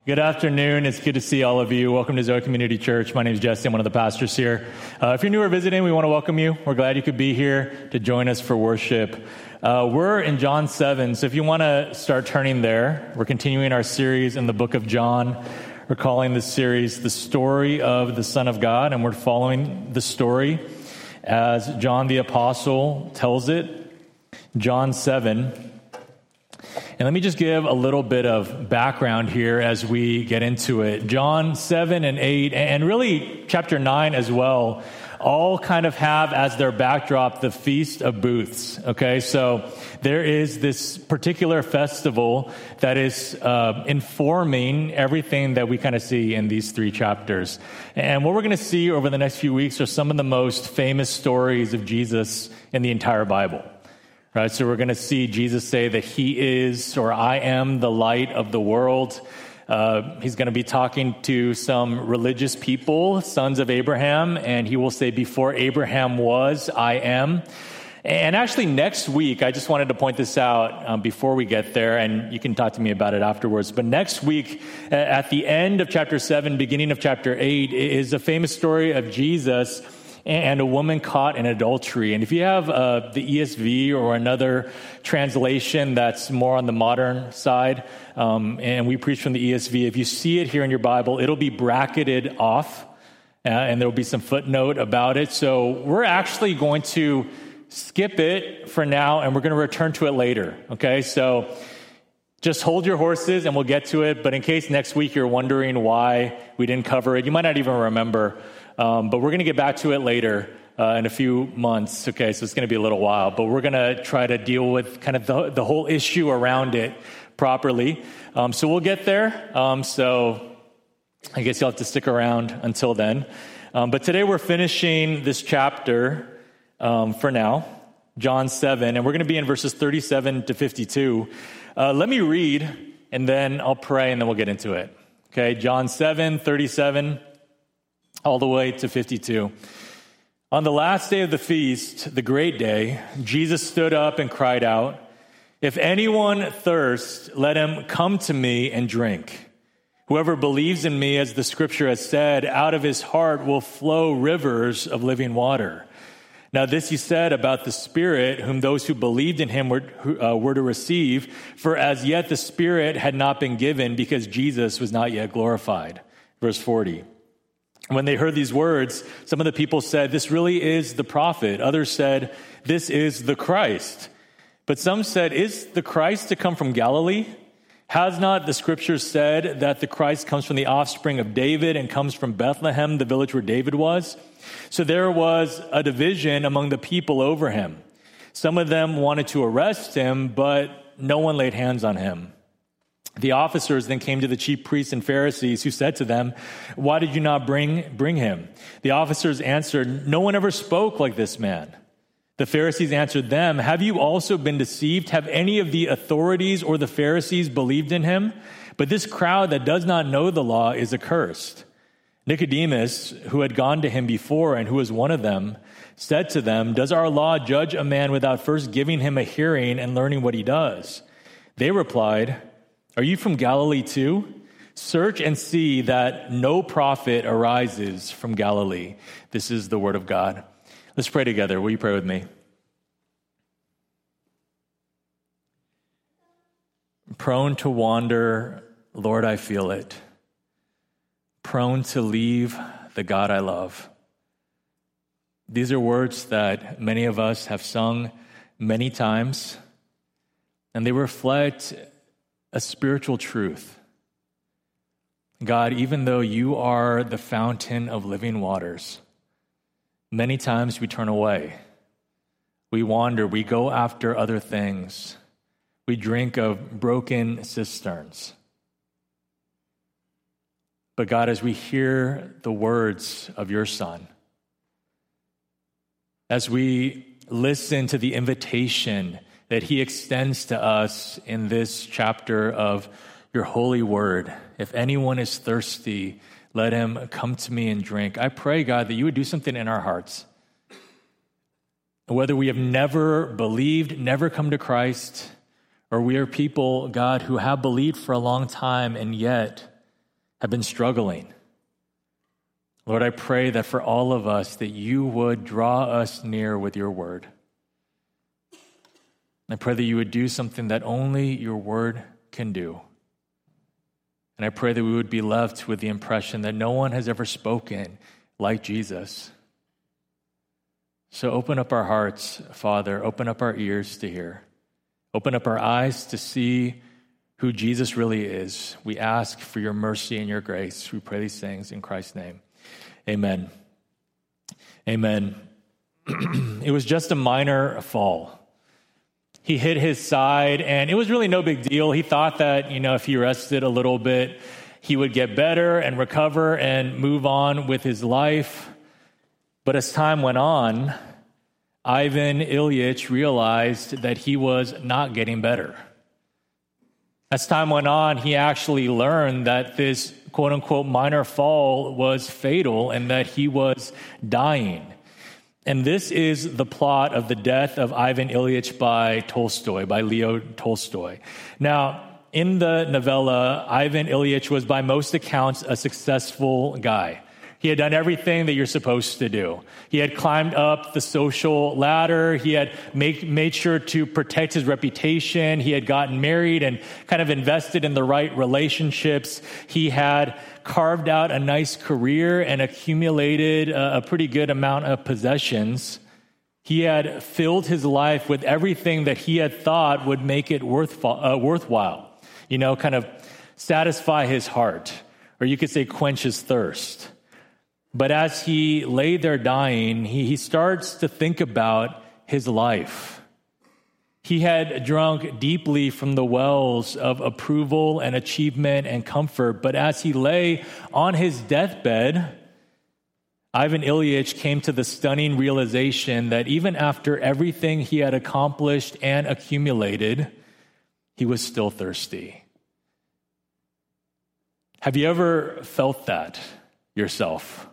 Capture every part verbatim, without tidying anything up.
Good afternoon. It's good to see all of you. Welcome to Zoe Community Church. My name is Jesse. I'm one of the pastors here. Uh, if you're new or visiting, we want to welcome you. We're glad you could be here to join us for worship. Uh, we're in John seven, so if you want to start turning there, we're continuing our series in the book of John. We're calling this series The Story of the Son of God, and we're following the story as John the Apostle tells it. John seven. And let me just give a little bit of background here as we get into it. John seven and eight, and really chapter nine as well, all kind of have as their backdrop the Feast of Booths, okay? So there is this particular festival that is uh, informing everything that we kind of see in these three chapters. And what we're going to see over the next few weeks are some of the most famous stories of Jesus in the entire Bible. Right, so we're going to see Jesus say that he is, or I am, the light of the world. Uh, he's going to be talking to some religious people, sons of Abraham, and he will say, before Abraham was, I am. And actually next week, I just wanted to point this out um, before we get there, and you can talk to me about it afterwards. But next week, at the end of chapter seven, beginning of chapter eight, is a famous story of Jesus and a woman caught in adultery. And if you have uh, the E S V or another translation that's more on the modern side, um, and we preach from the E S V, if you see it here in your Bible, it'll be bracketed off, uh, and there'll be some footnote about it. So we're actually going to skip it for now, and we're going to return to it later, okay? So just hold your horses, and we'll get to it. But in case next week you're wondering why we didn't cover it, you might not even remember. Um, but we're going to get back to it later uh, in a few months, okay? So it's going to be a little while. But we're going to try to deal with kind of the, the whole issue around it properly. Um, so we'll get there. Um, so I guess you'll have to stick around until then. Um, but today we're finishing this chapter um, for now, John seven, and we're going to be in verses thirty-seven to fifty-two. Uh, let me read, and then I'll pray, and then we'll get into it. Okay, John seven, thirty-seven. All the way to fifty-two. On the last day of the feast, the great day, Jesus stood up and cried out, "If anyone thirsts, let him come to me and drink. Whoever believes in me, as the scripture has said, out of his heart will flow rivers of living water." Now this he said about the Spirit, whom those who believed in him were, uh, were to receive, for as yet the Spirit had not been given because Jesus was not yet glorified. Verse forty. When they heard these words, some of the people said, "This really is the prophet." Others said, "This is the Christ." But some said, "Is the Christ to come from Galilee? Has not the scriptures said that the Christ comes from the offspring of David and comes from Bethlehem, the village where David was?" So there was a division among the people over him. Some of them wanted to arrest him, but no one laid hands on him. The officers then came to the chief priests and Pharisees, who said to them, "Why did you not bring bring him?" The officers answered, "No one ever spoke like this man." The Pharisees answered them, "Have you also been deceived? Have any of the authorities or the Pharisees believed in him? But this crowd that does not know the law is accursed." Nicodemus, who had gone to him before and who was one of them, said to them, "Does our law judge a man without first giving him a hearing and learning what he does?" They replied, "Are you from Galilee too? Search and see that no prophet arises from Galilee." This is the word of God. Let's pray together. Will you pray with me? Prone to wander, Lord, I feel it. Prone to leave the God I love. These are words that many of us have sung many times, and they reflect a spiritual truth. God, even though you are the fountain of living waters, many times we turn away. We wander. We go after other things. We drink of broken cisterns. But God, as we hear the words of your Son, as we listen to the invitation that he extends to us in this chapter of your holy word, if anyone is thirsty, let him come to me and drink. I pray, God, that you would do something in our hearts. Whether we have never believed, never come to Christ, or we are people, God, who have believed for a long time, and yet have been struggling. Lord, I pray that for all of us, that you would draw us near with your word. I pray that you would do something that only your word can do. And I pray that we would be left with the impression that no one has ever spoken like Jesus. So open up our hearts, Father. Open up our ears to hear. Open up our eyes to see who Jesus really is. We ask for your mercy and your grace. We pray these things in Christ's name. Amen. Amen. It was just a minor fall. He hit his side, and it was really no big deal. He thought that, you know, if he rested a little bit, he would get better and recover and move on with his life. But as time went on, Ivan Ilyich realized that he was not getting better. As time went on, he actually learned that this quote-unquote minor fall was fatal and that he was dying. And this is the plot of the death of Ivan Ilyich by Tolstoy, by Leo Tolstoy. Now, in the novella, Ivan Ilyich was by most accounts a successful guy. He had done everything that you're supposed to do. He had climbed up the social ladder. He had make, made sure to protect his reputation. He had gotten married and kind of invested in the right relationships. He had carved out a nice career and accumulated a, a pretty good amount of possessions. He had filled his life with everything that he had thought would make it worth, uh, worthwhile. You know, kind of satisfy his heart, or you could say quench his thirst. But as he lay there dying, he, he starts to think about his life. He had drunk deeply from the wells of approval and achievement and comfort. But as he lay on his deathbed, Ivan Ilyich came to the stunning realization that even after everything he had accomplished and accumulated, he was still thirsty. Have you ever felt that yourself?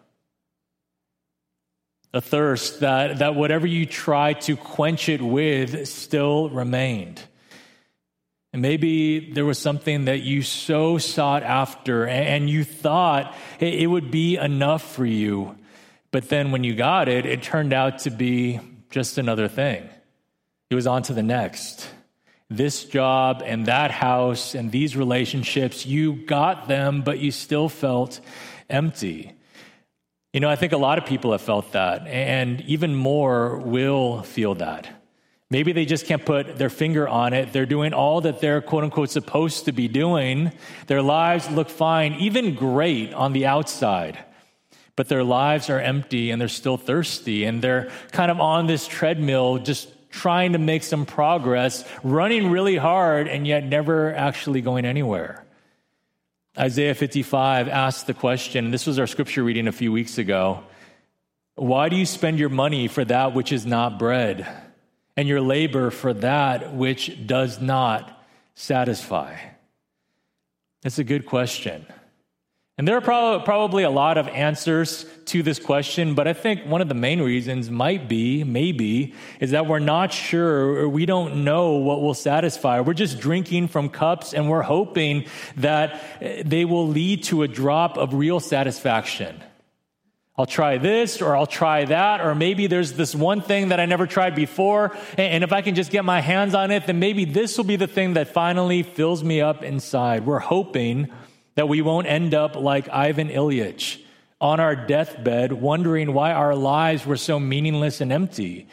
A thirst that, that whatever you tried to quench it with still remained. And maybe there was something that you so sought after and you thought it would be enough for you. But then when you got it, it turned out to be just another thing. It was on to the next. This job and that house and these relationships, you got them, but you still felt empty. You know, I think a lot of people have felt that, and even more will feel that. Maybe they just can't put their finger on it. They're doing all that they're, quote unquote, supposed to be doing. Their lives look fine, even great on the outside. But their lives are empty and they're still thirsty. And they're kind of on this treadmill, just trying to make some progress, running really hard and yet never actually going anywhere. Isaiah fifty-five asks the question, and this was our scripture reading a few weeks ago, why do you spend your money for that which is not bread, and your labor for that which does not satisfy? That's a good question. And there are prob- probably a lot of answers to this question, but I think one of the main reasons might be, maybe, is that we're not sure or we don't know what will satisfy. We're just drinking from cups and we're hoping that they will lead to a drop of real satisfaction. I'll try this or I'll try that, or maybe there's this one thing that I never tried before, and if I can just get my hands on it, then maybe this will be the thing that finally fills me up inside. We're hoping that we won't end up like Ivan Ilyich on our deathbed, wondering why our lives were so meaningless and empty.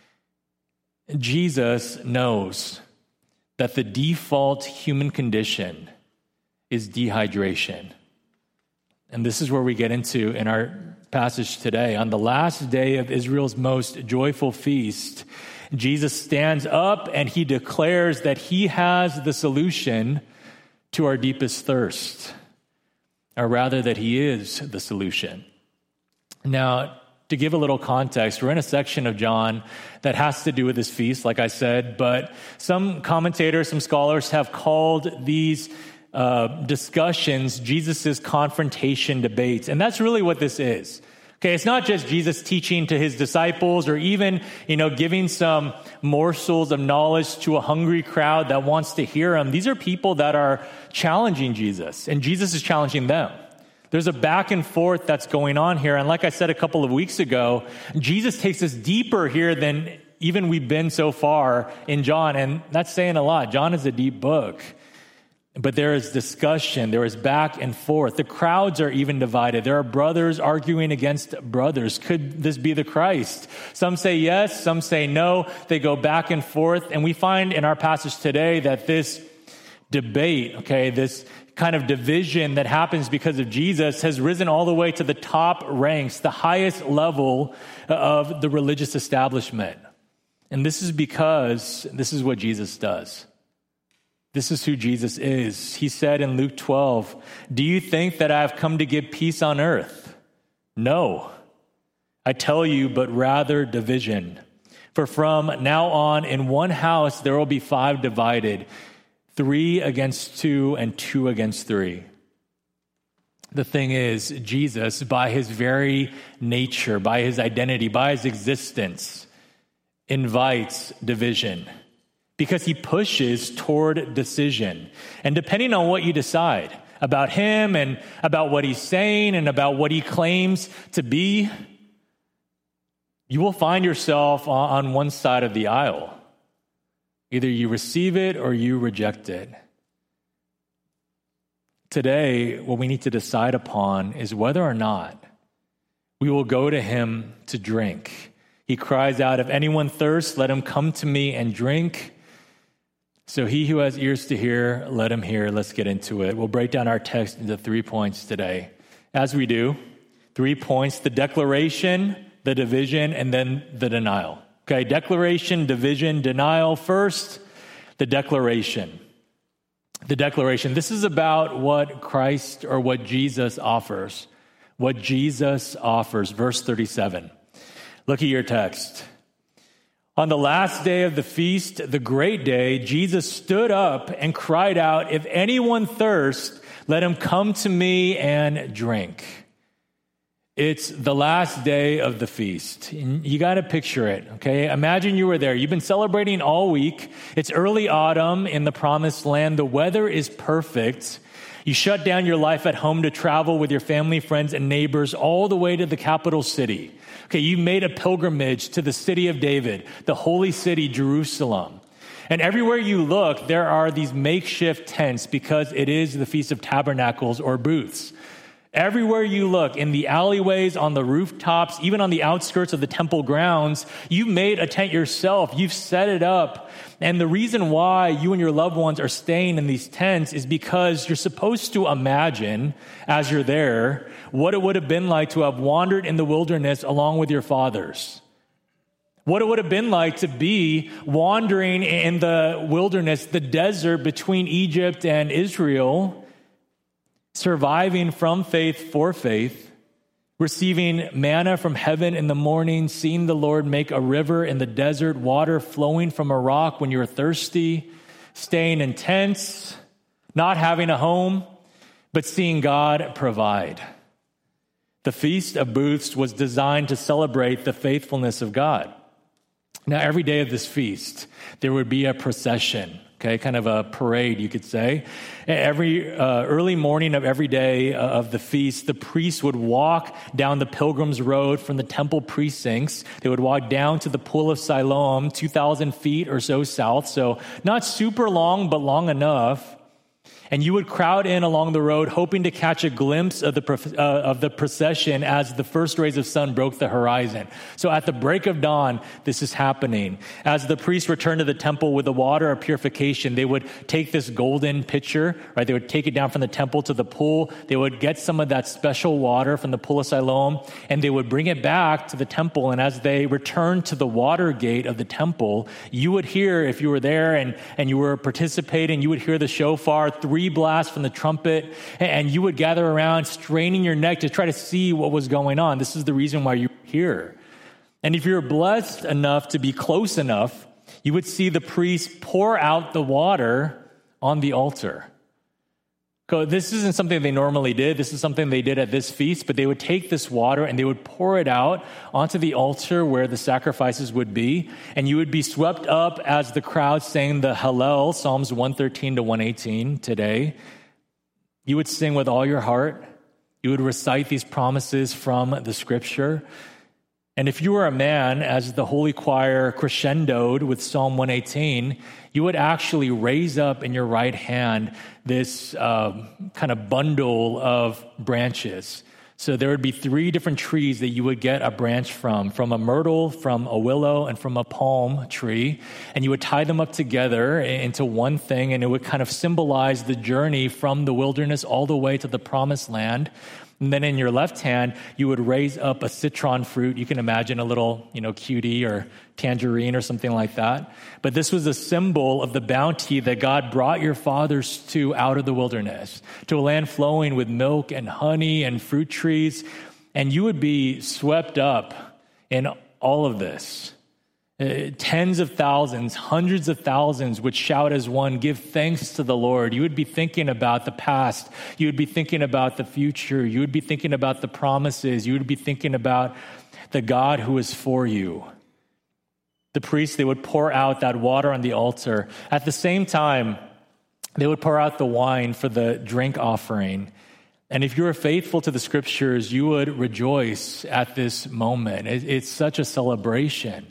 Jesus knows that the default human condition is dehydration. And this is where we get into in our passage today. On the last day of Israel's most joyful feast, Jesus stands up and he declares that he has the solution to our deepest thirst, or rather that he is the solution. Now, to give a little context, we're in a section of John that has to do with this feast, like I said, but some commentators, some scholars have called these uh, discussions Jesus' confrontation debates, and that's really what this is. Okay, it's not just Jesus teaching to his disciples or even, you know, giving some morsels of knowledge to a hungry crowd that wants to hear him. These are people that are challenging Jesus, and Jesus is challenging them. There's a back and forth that's going on here. And like I said a couple of weeks ago, Jesus takes us deeper here than even we've been so far in John. And that's saying a lot. John is a deep book. But there is discussion. There is back and forth. The crowds are even divided. There are brothers arguing against brothers. Could this be the Christ? Some say yes. Some say no. They go back and forth. And we find in our passage today that this debate, okay, this kind of division that happens because of Jesus has risen all the way to the top ranks, the highest level of the religious establishment. And this is because this is what Jesus does. This is who Jesus is. He said in Luke twelve, "Do you think that I have come to give peace on earth? No, I tell you, but rather division. For from now on, in one house there will be five divided, three against two and two against three." The thing is, Jesus, by his very nature, by his identity, by his existence, invites division. Because he pushes toward decision. And depending on what you decide about him and about what he's saying and about what he claims to be, you will find yourself on one side of the aisle. Either you receive it or you reject it. Today, what we need to decide upon is whether or not we will go to him to drink. He cries out, "If anyone thirsts, let him come to me and drink." So he who has ears to hear, let him hear. Let's get into it. We'll break down our text into three points today. As we do, three points: the declaration, the division, and then the denial. Okay, declaration, division, denial. First, the declaration. The declaration. This is about what Christ or what Jesus offers. What Jesus offers. Verse thirty-seven. Look at your text. "On the last day of the feast, the great day, Jesus stood up and cried out, 'If anyone thirsts, let him come to me and drink.'" It's the last day of the feast. You got to picture it, okay? Imagine you were there. You've been celebrating all week. It's early autumn in the promised land. The weather is perfect. You shut down your life at home to travel with your family, friends, and neighbors all the way to the capital city. Okay, you made a pilgrimage to the city of David, the holy city, Jerusalem. And everywhere you look, there are these makeshift tents because it is the Feast of Tabernacles or booths. Everywhere you look, in the alleyways, on the rooftops, even on the outskirts of the temple grounds, you made a tent yourself. You've set it up. And the reason why you and your loved ones are staying in these tents is because you're supposed to imagine, as you're there, what it would have been like to have wandered in the wilderness along with your fathers. What it would have been like to be wandering in the wilderness, the desert between Egypt and Israel, surviving from faith for faith, receiving manna from heaven in the morning, seeing the Lord make a river in the desert, water flowing from a rock when you're thirsty, staying in tents, not having a home, but seeing God provide. The Feast of Booths was designed to celebrate the faithfulness of God. Now, every day of this feast, there would be a procession. Okay, kind of a parade, you could say. Every uh, early morning of every day of the feast, the priests would walk down the Pilgrim's Road from the temple precincts. They would walk down to the Pool of Siloam, two thousand feet or so south, so not super long, but long enough. And you would crowd in along the road, hoping to catch a glimpse of the uh, of the procession as the first rays of sun broke the horizon. So at the break of dawn, this is happening. As the priests returned to the temple with the water of purification, they would take this golden pitcher, right? They would take it down from the temple to the pool. They would get some of that special water from the Pool of Siloam, and they would bring it back to the temple. And as they returned to the water gate of the temple, you would hear, if you were there and, and you were participating, you would hear the shofar, three blast from the trumpet, and you would gather around, straining your neck to try to see what was going on. This is the reason why you're here. And if you're blessed enough to be close enough, you would see the priest pour out the water on the altar. So this isn't something they normally did. This is something they did at this feast, but they would take this water and they would pour it out onto the altar where the sacrifices would be, and you would be swept up as the crowd sang the Hallel, Psalms one thirteen to one eighteen today. You would sing with all your heart. You would recite these promises from the scripture. And if you were a man, as the Holy Choir crescendoed with Psalm one eighteen, you would actually raise up in your right hand this uh, kind of bundle of branches. So there would be three different trees that you would get a branch from, from a myrtle, from a willow, and from a palm tree. And you would tie them up together into one thing, and it would kind of symbolize the journey from the wilderness all the way to the promised land. And then in your left hand, you would raise up a citron fruit. You can imagine a little, you know, cutie or tangerine or something like that. But this was a symbol of the bounty that God brought your fathers to out of the wilderness, to a land flowing with milk and honey and fruit trees. And you would be swept up in all of this. Uh, tens of thousands, hundreds of thousands would shout as one, give thanks to the Lord. You would be thinking about the past. You would be thinking about the future. You would be thinking about the promises. You would be thinking about the God who is for you. The priests, they would pour out that water on the altar. At the same time, they would pour out the wine for the drink offering. And if you were faithful to the scriptures, you would rejoice at this moment. It, it's such a celebration.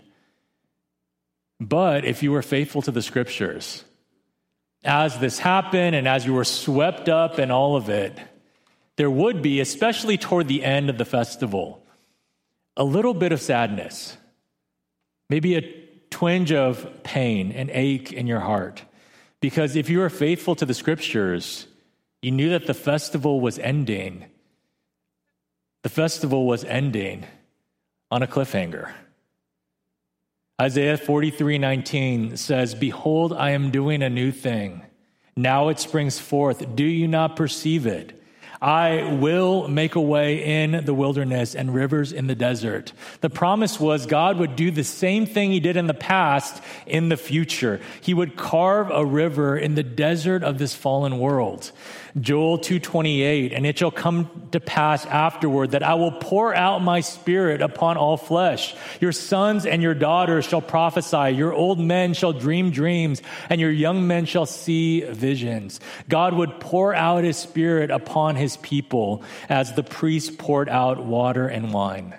But if you were faithful to the scriptures, as this happened and as you were swept up in all of it, there would be, especially toward the end of the festival, a little bit of sadness, maybe a twinge of pain and ache in your heart. Because if you were faithful to the scriptures, you knew that the festival was ending. The festival was ending on a cliffhanger. Isaiah forty-three nineteen says, behold, I am doing a new thing. Now it springs forth. Do you not perceive it? I will make a way in the wilderness and rivers in the desert. The promise was God would do the same thing he did in the past in the future. He would carve a river in the desert of this fallen world. Joel two twenty-eight, and it shall come to pass afterward that I will pour out my spirit upon all flesh. Your sons and your daughters shall prophesy. Your old men shall dream dreams, and your young men shall see visions. God would pour out his spirit upon his people as the priests poured out water and wine.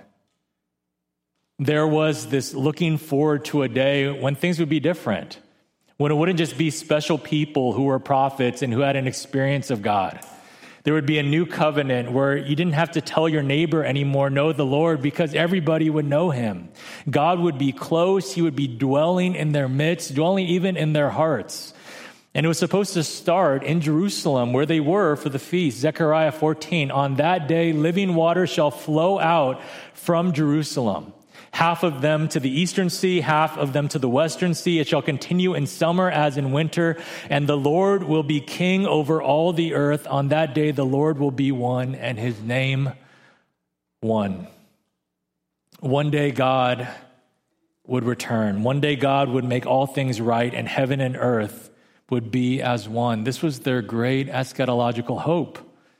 There was this looking forward to a day when things would be different, when it wouldn't just be special people who were prophets and who had an experience of God. There would be a new covenant where you didn't have to tell your neighbor anymore, know the Lord, because everybody would know him. God would be close. He would be dwelling in their midst, dwelling even in their hearts. And it was supposed to start in Jerusalem where they were for the feast. Zechariah fourteen, on that day, living water shall flow out from Jerusalem. Half of them to the eastern sea, half of them to the western sea. It shall continue in summer as in winter, and the Lord will be king over all the earth. On that day, the Lord will be one, and his name one. One day, God would return. One day, God would make all things right, and heaven and earth would be as one. This was their great eschatological hope.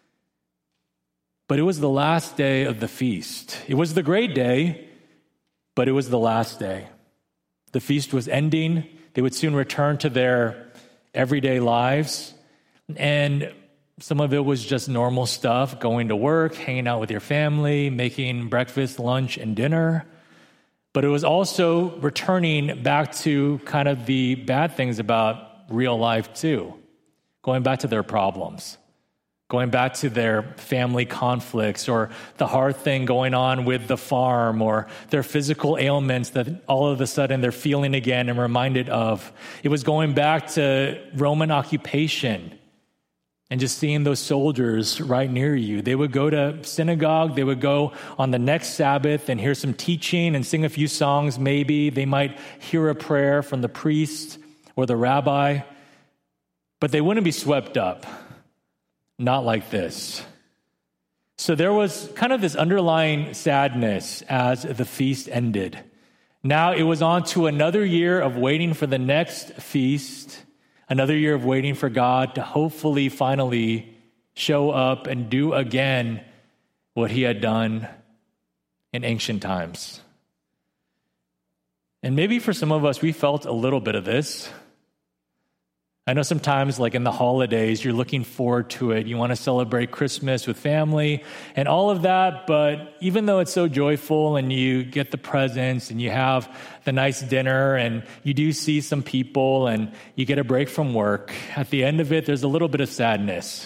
But it was the last day of the feast. It was the great day, but it was the last day. The feast was ending. They would soon return to their everyday lives. And some of it was just normal stuff, going to work, hanging out with your family, making breakfast, lunch, and dinner. But it was also returning back to kind of the bad things about real life too. Going back to their problems. Going back to their family conflicts or the hard thing going on with the farm or their physical ailments that all of a sudden they're feeling again and reminded of. It was going back to Roman occupation and just seeing those soldiers right near you. They would go to synagogue. They would go on the next Sabbath and hear some teaching and sing a few songs maybe. They might hear a prayer from the priest or the rabbi, but they wouldn't be swept up. Not like this. So there was kind of this underlying sadness as the feast ended. Now it was on to another year of waiting for the next feast, another year of waiting for God to hopefully finally show up and do again what he had done in ancient times. And maybe for some of us, we felt a little bit of this. I know sometimes, like in the holidays, you're looking forward to it. You want to celebrate Christmas with family and all of that. But even though it's so joyful and you get the presents and you have the nice dinner and you do see some people and you get a break from work, at the end of it, there's a little bit of sadness.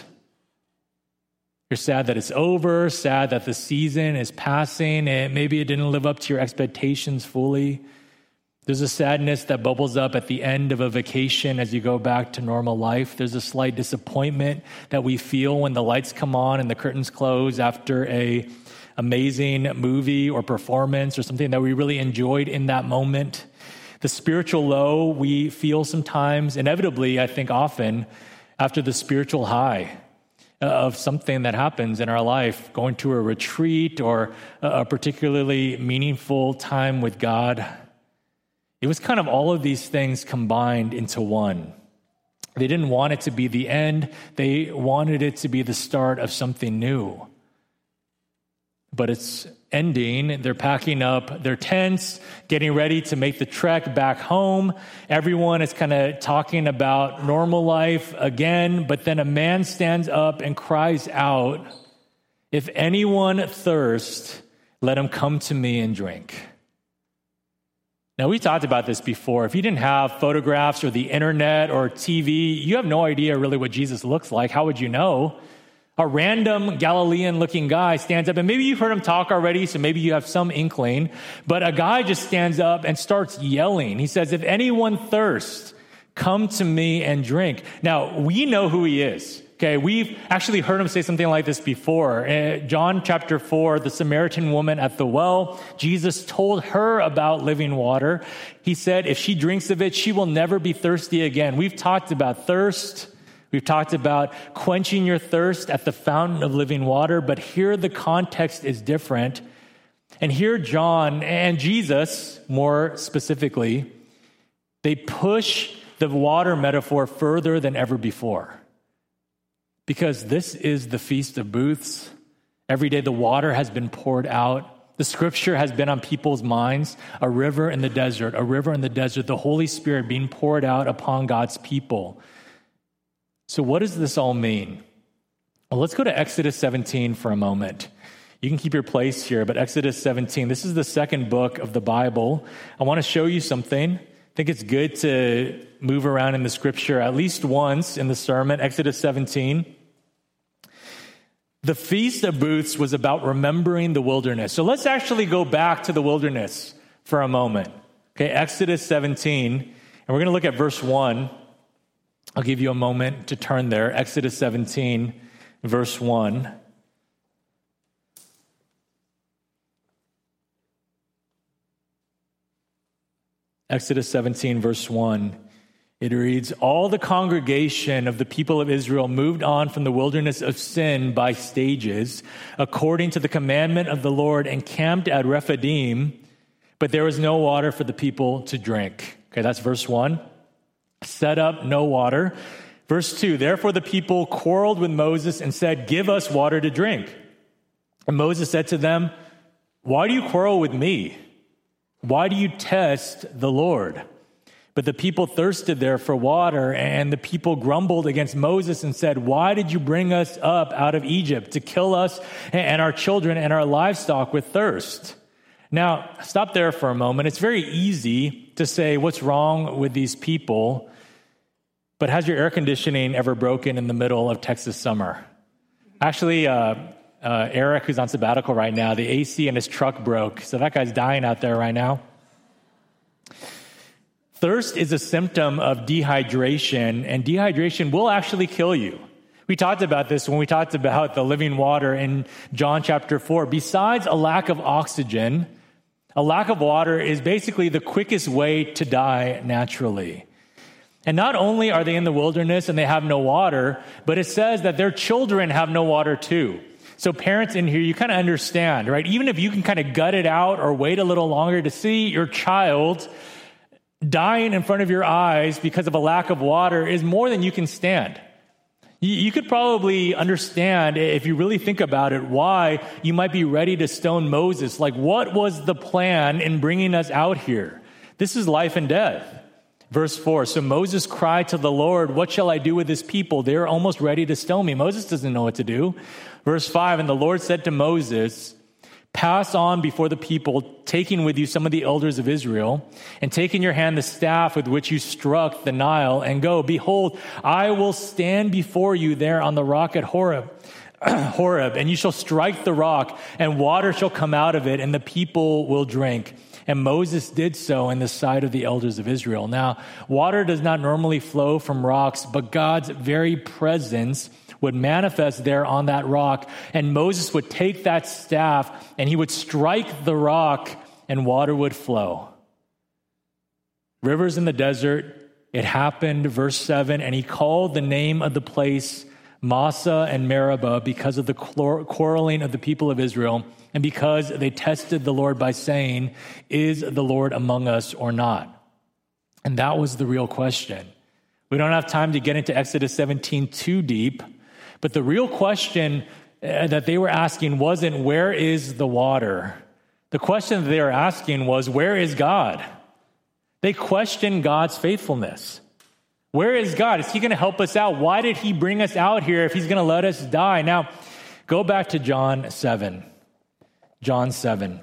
You're sad that it's over, sad that the season is passing, and maybe it didn't live up to your expectations fully. There's a sadness that bubbles up at the end of a vacation as you go back to normal life. There's a slight disappointment that we feel when the lights come on and the curtains close after a amazing movie or performance or something that we really enjoyed in that moment. The spiritual low we feel sometimes, inevitably, I think often, after the spiritual high of something that happens in our life, going to a retreat or a particularly meaningful time with God. It was kind of all of these things combined into one. They didn't want it to be the end. They wanted it to be the start of something new. But it's ending. They're packing up their tents, getting ready to make the trek back home. Everyone is kind of talking about normal life again. But then a man stands up and cries out, "If anyone thirsts, let him come to me and drink." Now, we talked about this before. If you didn't have photographs or the internet or T V, you have no idea really what Jesus looks like. How would you know? A random Galilean-looking guy stands up, and maybe you've heard him talk already, so maybe you have some inkling, but a guy just stands up and starts yelling. He says, "If anyone thirsts, come to me and drink." Now, we know who he is. Okay, we've actually heard him say something like this before. Uh, John chapter four, the Samaritan woman at the well, Jesus told her about living water. He said, if she drinks of it, she will never be thirsty again. We've talked about thirst. We've talked about quenching your thirst at the fountain of living water, but here the context is different. And here John and Jesus, more specifically, they push the water metaphor further than ever before. Because this is the Feast of Booths. Every day the water has been poured out. The scripture has been on people's minds. A river in the desert, a river in the desert, the Holy Spirit being poured out upon God's people. So what does this all mean? Well, let's go to Exodus seventeen for a moment. You can keep your place here, but Exodus seventeen, this is the second book of the Bible. I want to show you something. I think it's good to move around in the scripture at least once in the sermon. Exodus seventeen. The Feast of Booths was about remembering the wilderness. So let's actually go back to the wilderness for a moment. Okay, Exodus seventeen, and we're going to look at verse one. I'll give you a moment to turn there. Exodus seventeen, verse one. Exodus seventeen, verse one. It reads, all the congregation of the people of Israel moved on from the wilderness of sin by stages, according to the commandment of the Lord, and camped at Rephidim, but there was no water for the people to drink. Okay, that's verse one. Set up no water. Verse two, therefore the people quarreled with Moses and said, give us water to drink. And Moses said to them, why do you quarrel with me? Why do you test the Lord? But the people thirsted there for water, and the people grumbled against Moses and said, why did you bring us up out of Egypt to kill us and our children and our livestock with thirst? Now, stop there for a moment. It's very easy to say, what's wrong with these people? But has your air conditioning ever broken in the middle of Texas summer? Actually, uh, uh, Eric, who's on sabbatical right now, the A C in his truck broke. So that guy's dying out there right now. Thirst is a symptom of dehydration, and dehydration will actually kill you. We talked about this when we talked about the living water in John chapter four. Besides a lack of oxygen, a lack of water is basically the quickest way to die naturally. And not only are they in the wilderness and they have no water, but it says that their children have no water too. So parents in here, you kind of understand, right? Even if you can kind of gut it out or wait a little longer to see your child dying in front of your eyes because of a lack of water is more than you can stand. You, you could probably understand, if you really think about it, why you might be ready to stone Moses. Like, what was the plan in bringing us out here? This is life and death. Verse four, so Moses cried to the Lord, what shall I do with this people? They're almost ready to stone me. Moses doesn't know what to do. Verse five, and the Lord said to Moses, pass on before the people, taking with you some of the elders of Israel, and take in your hand the staff with which you struck the Nile, and go. Behold, I will stand before you there on the rock at Horeb, Horeb, and you shall strike the rock, and water shall come out of it, and the people will drink. And Moses did so in the sight of the elders of Israel. Now, water does not normally flow from rocks, but God's very presence would manifest there on that rock. And Moses would take that staff and he would strike the rock and water would flow. Rivers in the desert, it happened, verse seven, and he called the name of the place Massa and Meribah because of the quarreling of the people of Israel and because they tested the Lord by saying, is the Lord among us or not? And that was the real question. We don't have time to get into Exodus seventeen too deep, but the real question that they were asking wasn't, where is the water? The question that they were asking was, where is God? They questioned God's faithfulness. Where is God? Is he going to help us out? Why did he bring us out here if he's going to let us die? Now, go back to John seven. John seven.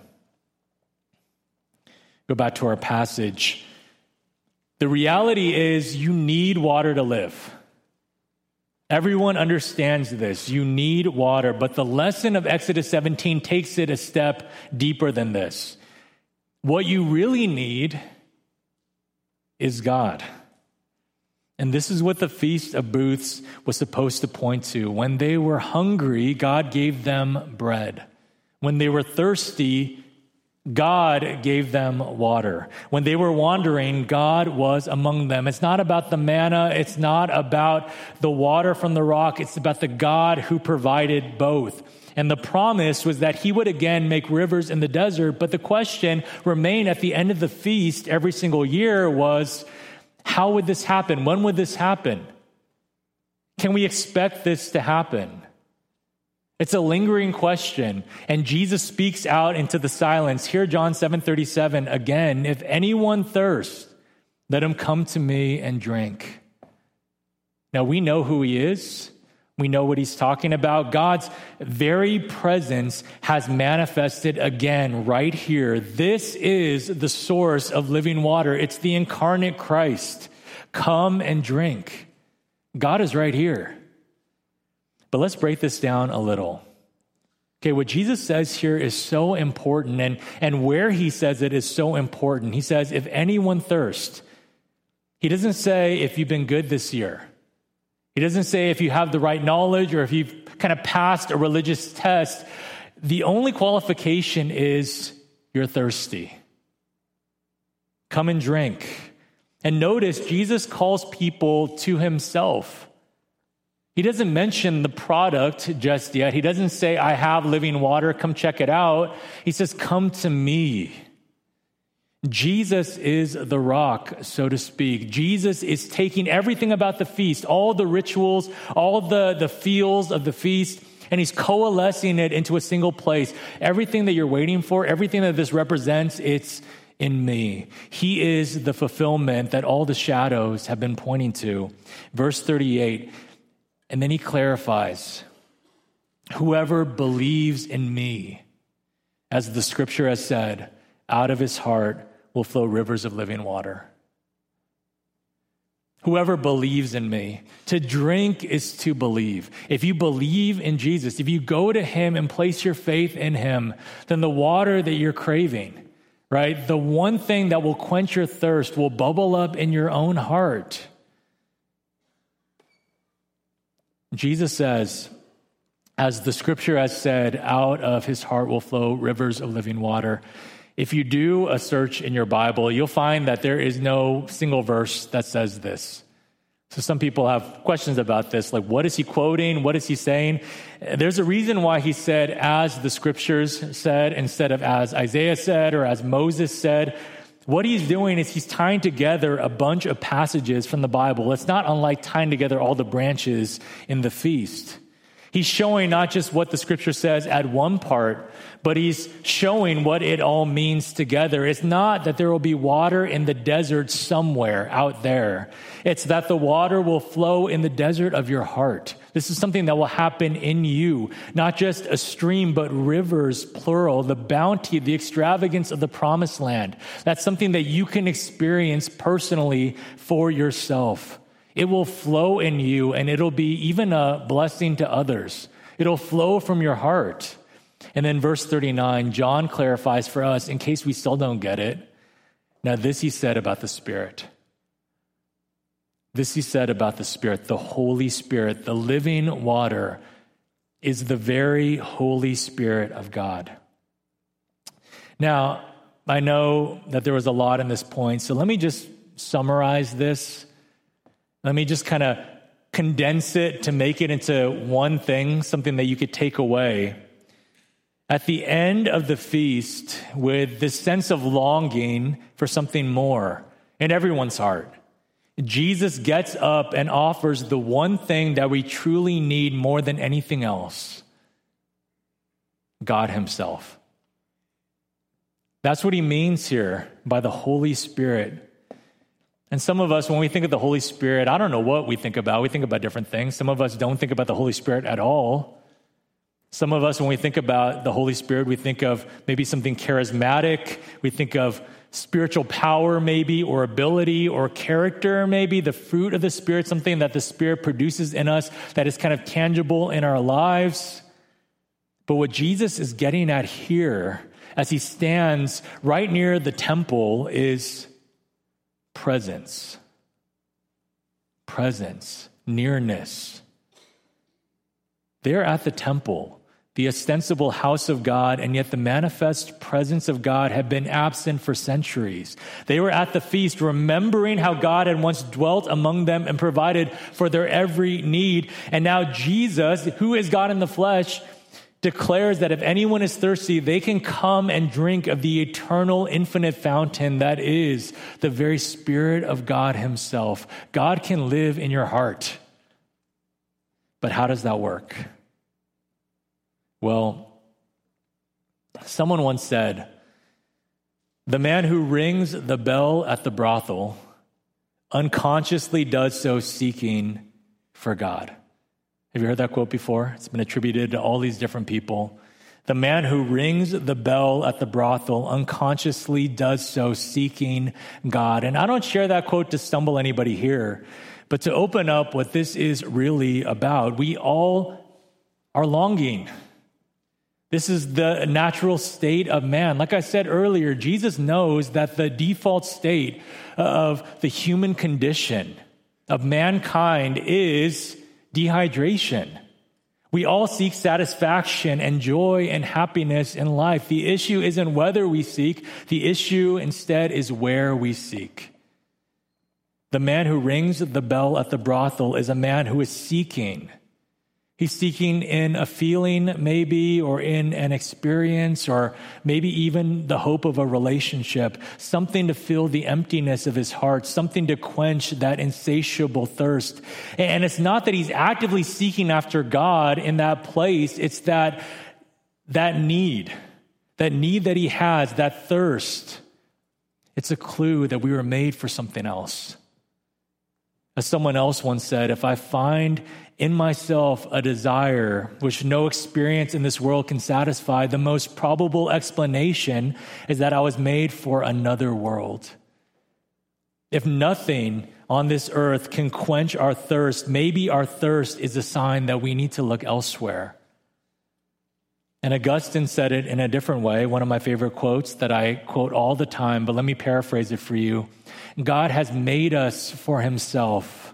Go back to our passage. The reality is you need water to live. Everyone understands this. You need water, but the lesson of Exodus seventeen takes it a step deeper than this. What you really need is God. And this is what the Feast of Booths was supposed to point to. When they were hungry, God gave them bread. When they were thirsty, God gave them water. When they were wandering, God was among them. It's not about the manna. It's not about the water from the rock. It's about the God who provided both. And the promise was that he would again make rivers in the desert. But the question remained at the end of the feast every single year was, how would this happen? When would this happen? Can we expect this to happen? It's a lingering question, and Jesus speaks out into the silence. Here, John seven thirty-seven, again, if anyone thirsts, let him come to me and drink. Now, we know who he is. We know what he's talking about. God's very presence has manifested again right here. This is the source of living water. It's the incarnate Christ. Come and drink. God is right here. But let's break this down a little. Okay, what Jesus says here is so important, and, and where he says it is so important. He says, if anyone thirsts, he doesn't say if you've been good this year. He doesn't say if you have the right knowledge or if you've kind of passed a religious test. The only qualification is you're thirsty. Come and drink. And notice Jesus calls people to himself. He doesn't mention the product just yet. He doesn't say, I have living water, come check it out. He says, come to me. Jesus is the rock, so to speak. Jesus is taking everything about the feast, all the rituals, all the, the feels of the feast, and he's coalescing it into a single place. Everything that you're waiting for, everything that this represents, it's in me. He is the fulfillment that all the shadows have been pointing to. Verse thirty-eight, and then he clarifies, whoever believes in me, as the scripture has said, out of his heart will flow rivers of living water. Whoever believes in me. To drink is to believe. If you believe in Jesus, if you go to him and place your faith in him, then the water that you're craving, right? The one thing that will quench your thirst will bubble up in your own heart. Jesus says, as the scripture has said, out of his heart will flow rivers of living water. If you do a search in your Bible, you'll find that there is no single verse that says this. So some people have questions about this, like what is he quoting? What is he saying? There's a reason why he said, as the scriptures said, instead of as Isaiah said or as Moses said. What he's doing is he's tying together a bunch of passages from the Bible. It's not unlike tying together all the branches in the feast. He's showing not just what the scripture says at one part, but he's showing what it all means together. It's not that there will be water in the desert somewhere out there. It's that the water will flow in the desert of your heart. This is something that will happen in you, not just a stream, but rivers, plural, the bounty, the extravagance of the promised land. That's something that you can experience personally for yourself. It will flow in you, and it'll be even a blessing to others. It'll flow from your heart. And then verse thirty-nine, John clarifies for us, in case we still don't get it. Now this he said about the Spirit. This he said about the Spirit, the Holy Spirit, the living water, is the very Holy Spirit of God. Now, I know that there was a lot in this point, so let me just summarize this. Let me just kind of condense it to make it into one thing, something that you could take away. At the end of the feast, with this sense of longing for something more in everyone's heart, Jesus gets up and offers the one thing that we truly need more than anything else: God himself. That's what he means here by the Holy Spirit. And some of us, when we think of the Holy Spirit, I don't know what we think about. We think about different things. Some of us don't think about the Holy Spirit at all. Some of us, when we think about the Holy Spirit, we think of maybe something charismatic. We think of spiritual power maybe, or ability, or character maybe, the fruit of the Spirit, something that the Spirit produces in us that is kind of tangible in our lives. But what Jesus is getting at here, as he stands right near the temple, is presence. Presence, nearness. They're at the temple, the ostensible house of God, and yet the manifest presence of God had been absent for centuries. They were at the feast, remembering how God had once dwelt among them and provided for their every need. And now Jesus, who is God in the flesh, declares that if anyone is thirsty, they can come and drink of the eternal, infinite fountain that is the very Spirit of God himself. God can live in your heart. But how does that work? Well, someone once said, the man who rings the bell at the brothel unconsciously does so seeking for God. Have you heard that quote before? It's been attributed to all these different people. The man who rings the bell at the brothel unconsciously does so seeking God. And I don't share that quote to stumble anybody here, but to open up what this is really about. We all are longing. This is the natural state of man. Like I said earlier, Jesus knows that the default state of the human condition of mankind is dehydration. We all seek satisfaction and joy and happiness in life. The issue isn't whether we seek. The issue instead is where we seek. The man who rings the bell at the brothel is a man who is seeking. He's seeking in a feeling maybe, or in an experience, or maybe even the hope of a relationship, something to fill the emptiness of his heart, something to quench that insatiable thirst. And it's not that he's actively seeking after God in that place. It's that, that need, that need that he has, that thirst. It's a clue that we were made for something else. As someone else once said, if I find in myself a desire which no experience in this world can satisfy, the most probable explanation is that I was made for another world. If nothing on this earth can quench our thirst, maybe our thirst is a sign that we need to look elsewhere. And Augustine said it in a different way, one of my favorite quotes that I quote all the time, but let me paraphrase it for you. God has made us for himself,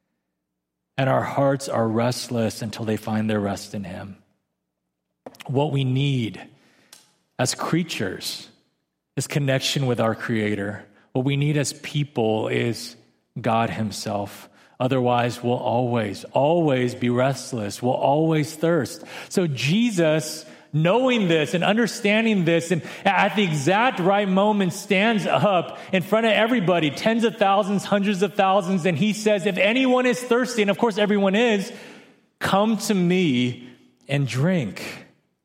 and our hearts are restless until they find their rest in him. What we need as creatures is connection with our Creator. What we need as people is God himself. Otherwise, we'll always, always be restless. We'll always thirst. So Jesus, knowing this and understanding this, and at the exact right moment stands up in front of everybody, tens of thousands, hundreds of thousands, and he says, if anyone is thirsty, and of course everyone is, come to me and drink.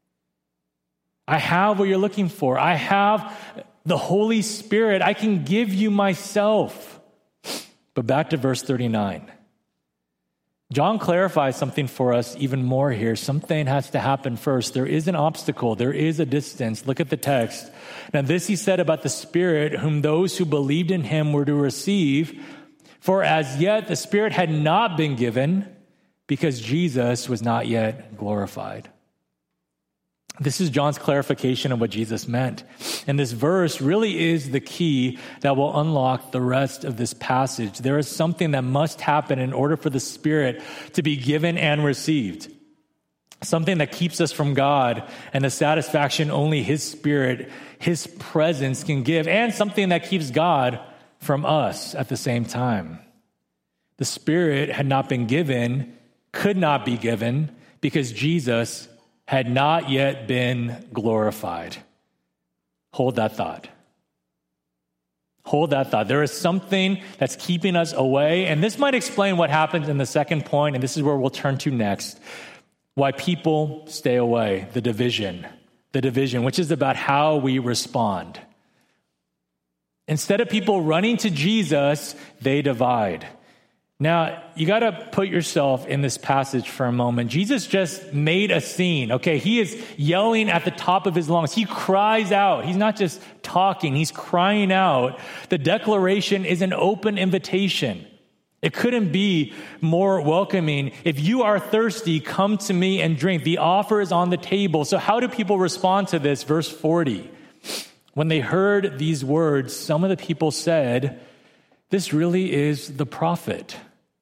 I have what you're looking for. I have the Holy Spirit. I can give you myself. But back to verse thirty-nine. John clarifies something for us even more here. Something has to happen first. There is an obstacle. There is a distance. Look at the text. Now this he said about the Spirit, whom those who believed in him were to receive. For as yet the Spirit had not been given because Jesus was not yet glorified. This is John's clarification of what Jesus meant. And this verse really is the key that will unlock the rest of this passage. There is something that must happen in order for the Spirit to be given and received. Something that keeps us from God and the satisfaction only His Spirit, His presence can give, and something that keeps God from us at the same time. The Spirit had not been given, could not be given, because Jesus had not yet been glorified. Hold that thought. Hold that thought. There is something that's keeping us away, and this might explain what happens in the second point, and this is where we'll turn to next. Why people stay away, the division, the division, which is about how we respond. Instead of people running to Jesus, they divide. Now, you got to put yourself in this passage for a moment. Jesus just made a scene, okay? He is yelling at the top of his lungs. He cries out. He's not just talking. He's crying out. The declaration is an open invitation. It couldn't be more welcoming. If you are thirsty, come to me and drink. The offer is on the table. So how do people respond to this? Verse forty. When they heard these words, some of the people said, "This really is the prophet."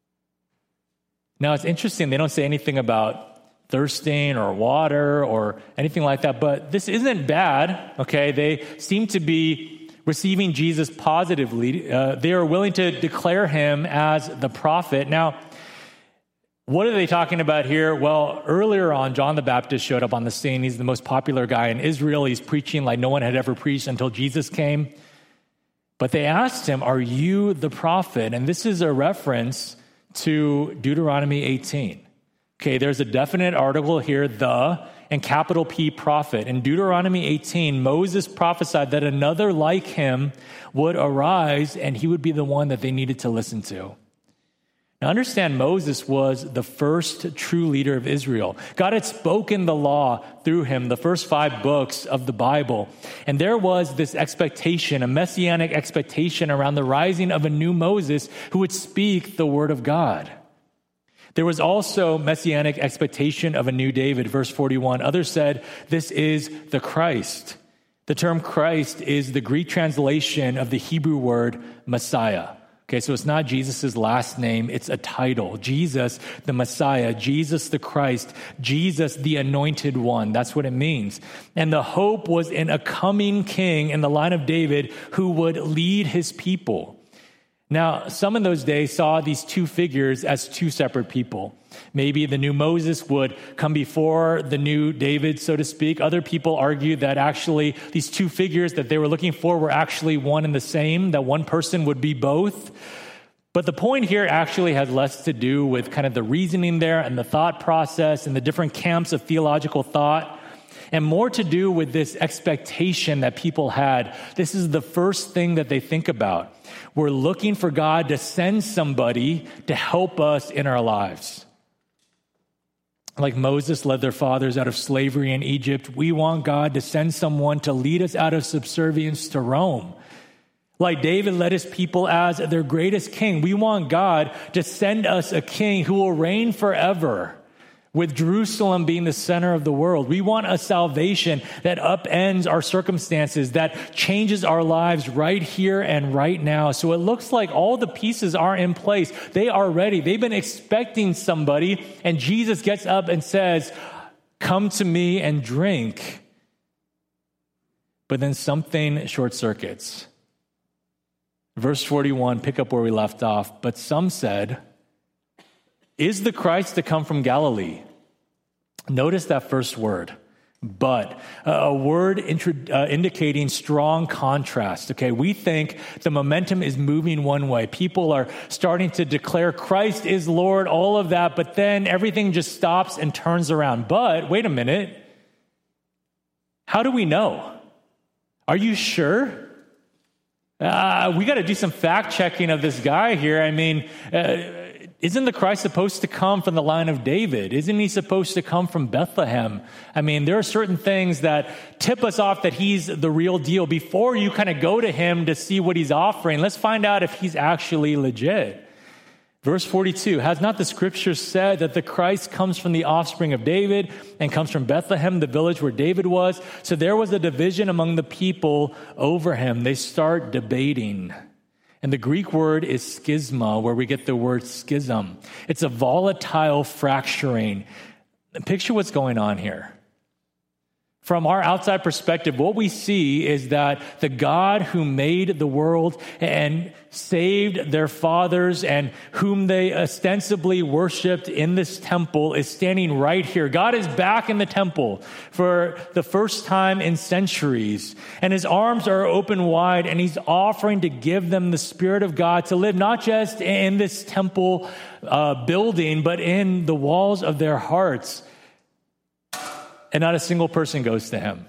Now, it's interesting. They don't say anything about thirsting or water or anything like that, but this isn't bad, okay? They seem to be receiving Jesus positively. Uh, they are willing to declare him as the prophet. Now, what are they talking about here? Well, earlier on, John the Baptist showed up on the scene. He's the most popular guy in Israel. He's preaching like no one had ever preached until Jesus came. But they asked him, "Are you the prophet?" And this is a reference to Deuteronomy eighteen. Okay, there's a definite article here, the, and capital P, prophet. In Deuteronomy eighteen, Moses prophesied that another like him would arise and he would be the one that they needed to listen to. Now understand, Moses was the first true leader of Israel. God had spoken the law through him, the first five books of the Bible. And there was this expectation, a messianic expectation around the rising of a new Moses who would speak the word of God. There was also messianic expectation of a new David. Verse forty-one, others said, "This is the Christ." The term Christ is the Greek translation of the Hebrew word Messiah. Okay, so it's not Jesus' last name, it's a title. Jesus, the Messiah, Jesus, the Christ, Jesus, the Anointed One. That's what it means. And the hope was in a coming king in the line of David who would lead his people. Now, some in those days saw these two figures as two separate people. Maybe the new Moses would come before the new David, so to speak. Other people argued that actually these two figures that they were looking for were actually one and the same, that one person would be both. But the point here actually has less to do with kind of the reasoning there and the thought process and the different camps of theological thought, and more to do with this expectation that people had. This is the first thing that they think about. We're looking for God to send somebody to help us in our lives. Like Moses led their fathers out of slavery in Egypt, we want God to send someone to lead us out of subservience to Rome. Like David led his people as their greatest king, we want God to send us a king who will reign forever, with Jerusalem being the center of the world. We want a salvation that upends our circumstances, that changes our lives right here and right now. So it looks like all the pieces are in place. They are ready. They've been expecting somebody, and Jesus gets up and says, "Come to me and drink." But then something short circuits. Verse forty-one, pick up where we left off. But some said, "Is the Christ to come from Galilee?" Notice that first word. But, uh, a word intro, uh, indicating strong contrast. Okay, we think the momentum is moving one way. People are starting to declare Christ is Lord, all of that, but then everything just stops and turns around. But wait a minute. How do we know? Are you sure? Uh, we got to do some fact checking of this guy here. I mean, uh, isn't the Christ supposed to come from the line of David? Isn't he supposed to come from Bethlehem? I mean, there are certain things that tip us off that he's the real deal. Before you kind of go to him to see what he's offering, let's find out if he's actually legit. Verse forty-two, has not the scripture said that the Christ comes from the offspring of David and comes from Bethlehem, the village where David was? So there was a division among the people over him. They start debating. And the Greek word is schisma, where we get the word schism. It's a volatile fracturing. Picture what's going on here. From our outside perspective, what we see is that the God who made the world and saved their fathers and whom they ostensibly worshiped in this temple is standing right here. God is back in the temple for the first time in centuries, and his arms are open wide, and he's offering to give them the Spirit of God to live not just in this temple uh, building, but in the walls of their hearts. And not a single person goes to him.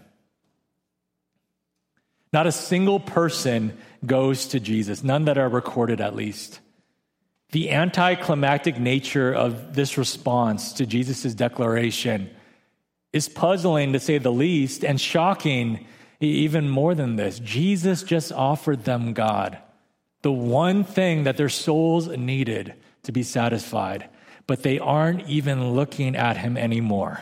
Not a single person goes to Jesus. None that are recorded, at least. The anticlimactic nature of this response to Jesus' declaration is puzzling, to say the least, and shocking even more than this. Jesus just offered them God, the one thing that their souls needed to be satisfied, but they aren't even looking at him anymore.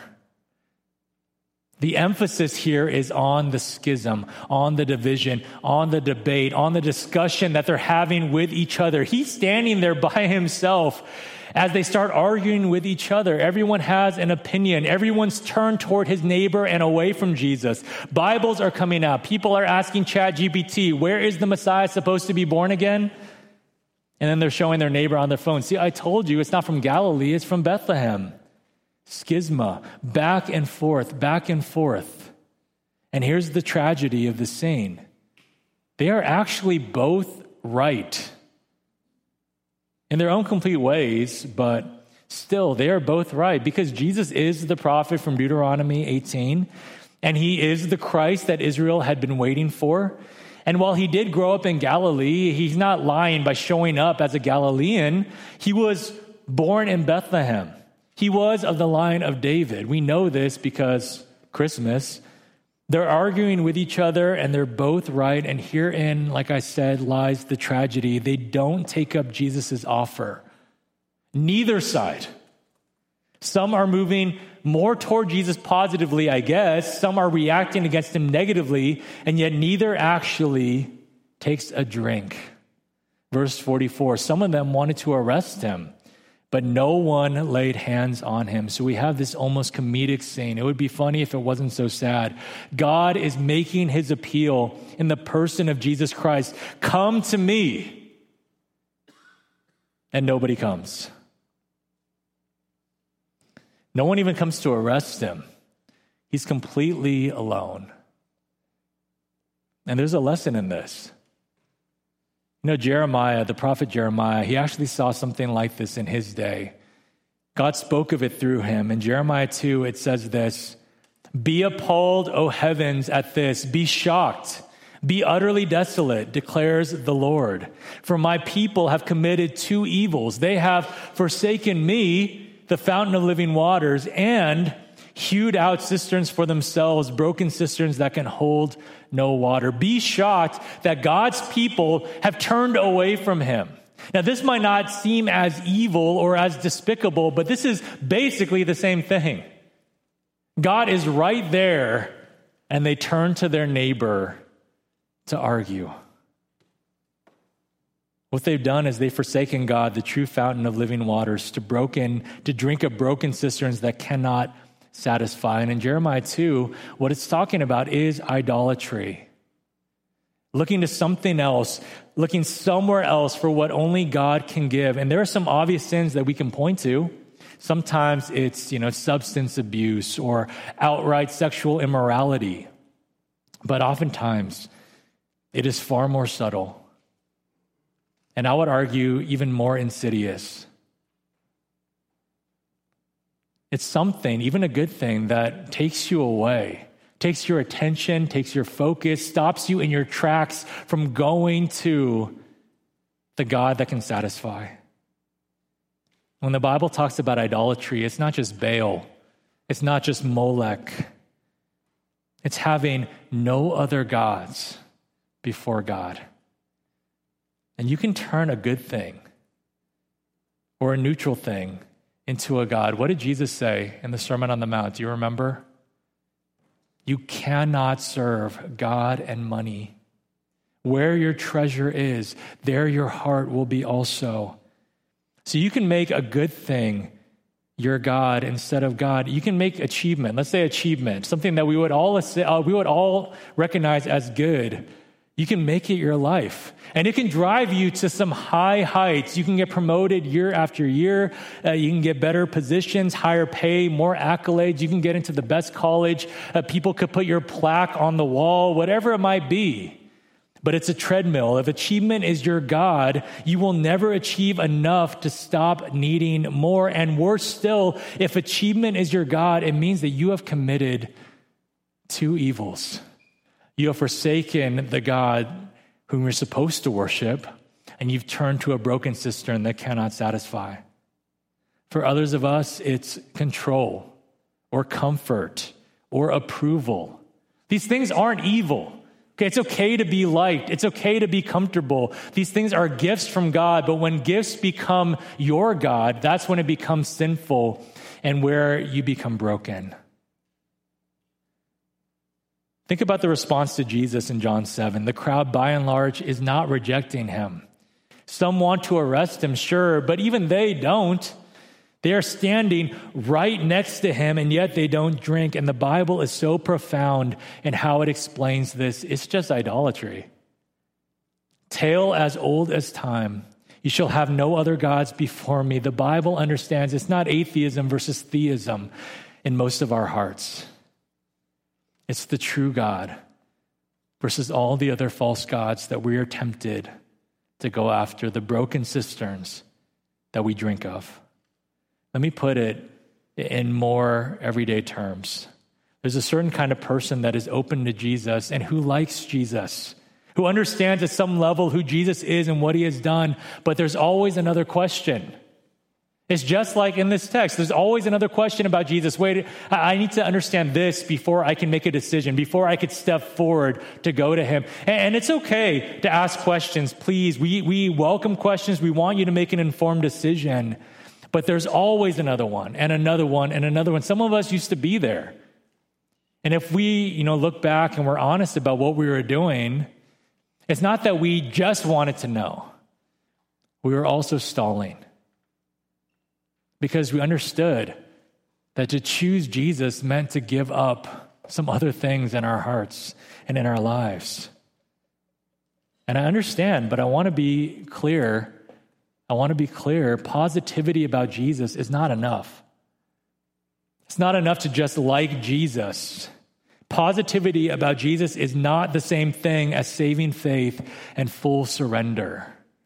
The emphasis here is on the schism, on the division, on the debate, on the discussion that they're having with each other. He's standing there by himself as they start arguing with each other. Everyone has an opinion. Everyone's turned toward his neighbor and away from Jesus. Bibles are coming out. People are asking ChatGPT, where is the Messiah supposed to be born again? And then they're showing their neighbor on their phone. See, I told you it's not from Galilee, it's from Bethlehem. Schisma, back and forth, back and forth. And here's the tragedy of the scene. They are actually both right in their own complete ways, but still they are both right because Jesus is the prophet from Deuteronomy eighteen, and he is the Christ that Israel had been waiting for. And while he did grow up in Galilee, he's not lying by showing up as a Galilean. He was born in Bethlehem. He was of the line of David. We know this because Christmas. They're arguing with each other and they're both right. And herein, like I said, lies the tragedy. They don't take up Jesus' offer. Neither side. Some are moving more toward Jesus positively, I guess. Some are reacting against him negatively, and yet neither actually takes a drink. Verse forty-four, some of them wanted to arrest him, but no one laid hands on him. So we have this almost comedic scene. It would be funny if it wasn't so sad. God is making his appeal in the person of Jesus Christ. Come to me. And nobody comes. No one even comes to arrest him. He's completely alone. And there's a lesson in this. You know, Jeremiah, the prophet Jeremiah, he actually saw something like this in his day. God spoke of it through him. In Jeremiah two, it says this, "Be appalled, O heavens, at this. Be shocked. Be utterly desolate, declares the Lord. For my people have committed two evils. They have forsaken me, the fountain of living waters, and hewed out cisterns for themselves, broken cisterns that can hold no water." Be shocked that God's people have turned away from him. Now, this might not seem as evil or as despicable, but this is basically the same thing. God is right there, and they turn to their neighbor to argue. What they've done is they've forsaken God, the true fountain of living waters, to broken, to drink of broken cisterns that cannot satisfy. And in Jeremiah two, what it's talking about is idolatry. Looking to something else, looking somewhere else for what only God can give. And there are some obvious sins that we can point to. Sometimes it's, you know, substance abuse or outright sexual immorality. But oftentimes, it is far more subtle. And I would argue even more insidious. It's something, even a good thing, that takes you away, takes your attention, takes your focus, stops you in your tracks from going to the God that can satisfy. When the Bible talks about idolatry, it's not just Baal, it's not just Molech. It's having no other gods before God. And you can turn a good thing or a neutral thing into a God. What did Jesus say in the Sermon on the Mount? Do you remember? You cannot serve God and money. Where your treasure is, there your heart will be also. So you can make a good thing your God instead of God. You can make achievement, let's say achievement, something that we would all uh, we would all recognize as good. You can make it your life. And it can drive you to some high heights. You can get promoted year after year. Uh, you can get better positions, higher pay, more accolades. You can get into the best college. Uh, people could put your plaque on the wall, whatever it might be. But it's a treadmill. If achievement is your God, you will never achieve enough to stop needing more. And worse still, if achievement is your God, it means that you have committed two evils. You have forsaken the God whom you're supposed to worship, and you've turned to a broken cistern that cannot satisfy. For others of us, it's control or comfort or approval. These things aren't evil. Okay, it's okay to be liked. It's okay to be comfortable. These things are gifts from God, but when gifts become your God, that's when it becomes sinful and where you become broken. Think about the response to Jesus in John seven. The crowd, by and large, is not rejecting him. Some want to arrest him, sure, but even they don't. They are standing right next to him, and yet they don't drink. And the Bible is so profound in how it explains this. It's just idolatry. Tale as old as time. You shall have no other gods before me. The Bible understands it's not atheism versus theism in most of our hearts. It's the true God versus all the other false gods that we are tempted to go after, the broken cisterns that we drink of. Let me put it in more everyday terms. There's a certain kind of person that is open to Jesus and who likes Jesus, who understands at some level who Jesus is and what he has done, but there's always another question. It's just like in this text. There's always another question about Jesus. Wait, I need to understand this before I can make a decision, before I could step forward to go to him. And it's okay to ask questions, please. We, we welcome questions. We want you to make an informed decision. But there's always another one and another one and another one. Some of us used to be there. And if we, you know, look back and we're honest about what we were doing, it's not that we just wanted to know. We were also stalling. Because we understood that to choose Jesus meant to give up some other things in our hearts and in our lives. And I understand, but I want to be clear. I want to be clear. Positivity about Jesus is not enough. It's not enough to just like Jesus. Positivity about Jesus is not the same thing as saving faith and full surrender.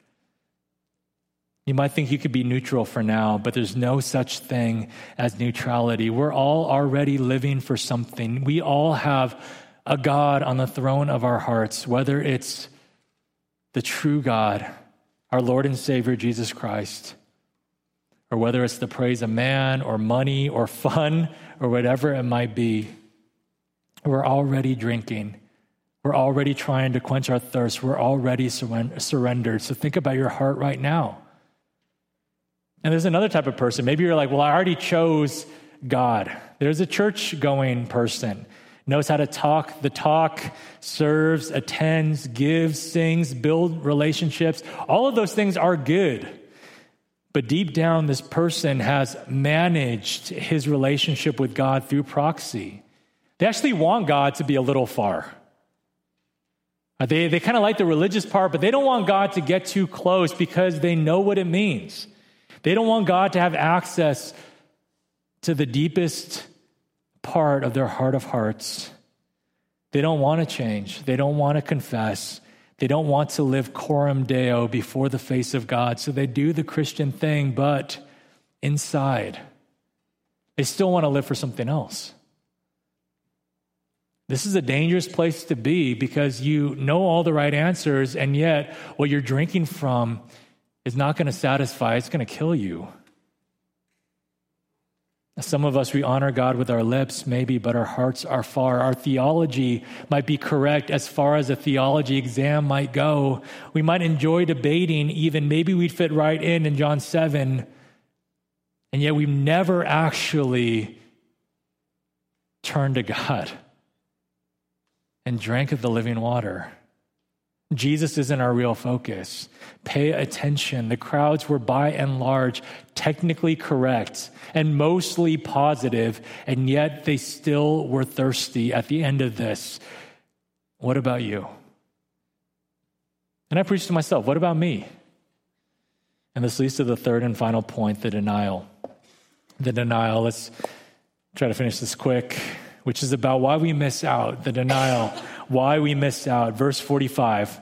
You might think you could be neutral for now, but there's no such thing as neutrality. We're all already living for something. We all have a God on the throne of our hearts, whether it's the true God, our Lord and Savior, Jesus Christ, or whether it's the praise of man or money or fun or whatever it might be. We're already drinking. We're already trying to quench our thirst. We're already surrend- surrendered. So think about your heart right now. And there's another type of person. Maybe you're like, well, I already chose God. There's a church-going person. Knows how to talk the talk, serves, attends, gives, sings, builds relationships. All of those things are good. But deep down, this person has managed his relationship with God through proxy. They actually want God to be a little far. They, they kind of like the religious part, but they don't want God to get too close because they know what it means. They don't want God to have access to the deepest part of their heart of hearts, they don't want to change. They don't want to confess. They don't want to live coram Deo before the face of God. So they do the Christian thing, but inside, they still want to live for something else. This is a dangerous place to be because you know all the right answers, and yet what you're drinking from is not going to satisfy. It's going to kill you. Some of us, we honor God with our lips, maybe, but our hearts are far. Our theology might be correct as far as a theology exam might go. We might enjoy debating even. Maybe we'd fit right in in John seven, and yet we've never actually turned to God and drank of the living water. Jesus isn't our real focus. Pay attention. The crowds were by and large technically correct and mostly positive, and yet they still were thirsty at the end of this. What about you? And I preach to myself, what about me? And this leads to the third and final point, the denial. The denial, let's try to finish this quick, which is about why we miss out, the denial, why we miss out. Verse forty-five.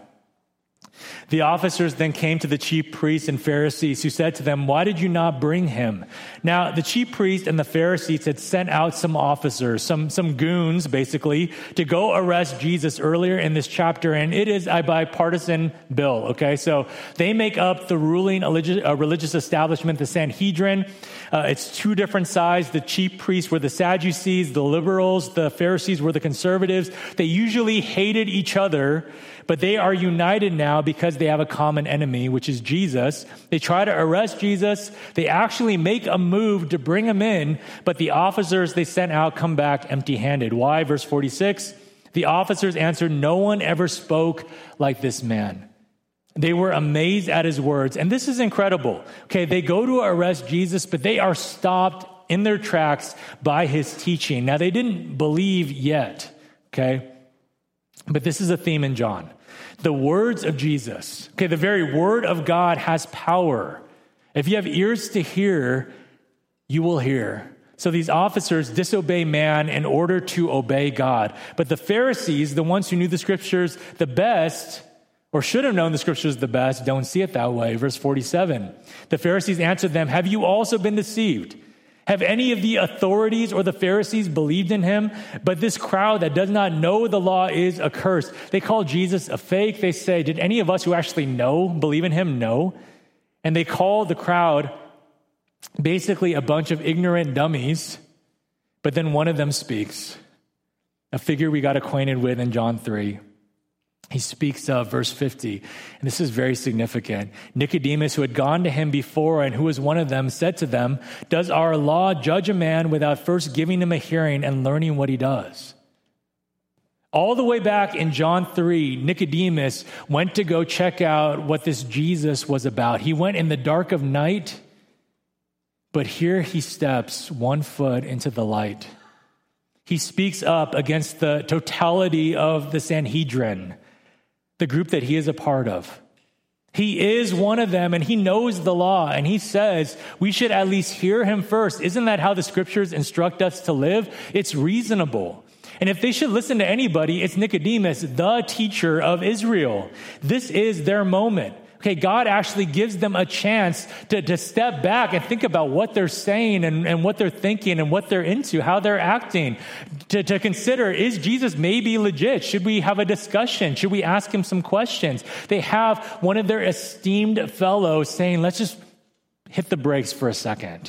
The officers then came to the chief priests and Pharisees, who said to them, "Why did you not bring him?" Now, the chief priests and the Pharisees had sent out some officers, some, some goons, basically, to go arrest Jesus earlier in this chapter, and it is a bipartisan bill, okay? So they make up the ruling religious establishment, the Sanhedrin. Uh, it's two different sides. The chief priests were the Sadducees, the liberals, the Pharisees were the conservatives. They usually hated each other, but they are united now because they have a common enemy, which is Jesus. They try to arrest Jesus. They actually make a move to bring him in, but the officers they sent out come back empty-handed. Why? Verse forty-six, the officers answered, "No one ever spoke like this man." They were amazed at his words. And this is incredible. Okay, they go to arrest Jesus, but they are stopped in their tracks by his teaching. Now, they didn't believe yet, okay? But this is a theme in John. The words of Jesus, okay, the very word of God has power. If you have ears to hear, you will hear. So these officers disobey man in order to obey God. But the Pharisees, the ones who knew the scriptures the best, or should have known the scriptures the best, don't see it that way. Verse forty-seven, the Pharisees answered them, "Have you also been deceived? Have any of the authorities or the Pharisees believed in him? But this crowd that does not know the law is accursed." They call Jesus a fake. They say, did any of us who actually know, believe in him? No. And they call the crowd basically a bunch of ignorant dummies. But then one of them speaks, a figure we got acquainted with in John three. He speaks of verse fifty, and this is very significant. Nicodemus, who had gone to him before and who was one of them, said to them, "Does our law judge a man without first giving him a hearing and learning what he does?" All the way back in John three, Nicodemus went to go check out what this Jesus was about. He went in the dark of night, but here he steps one foot into the light. He speaks up against the totality of the Sanhedrin, the group that he is a part of. He is one of them, and he knows the law, and he says we should at least hear him first. Isn't that how the scriptures instruct us to live? It's reasonable. And if they should listen to anybody, it's Nicodemus, the teacher of Israel. This is their moment. Okay, God actually gives them a chance to, to step back and think about what they're saying and, and what they're thinking and what they're into, how they're acting, to, to consider, is Jesus maybe legit? Should we have a discussion? Should we ask him some questions? They have one of their esteemed fellows saying, let's just hit the brakes for a second.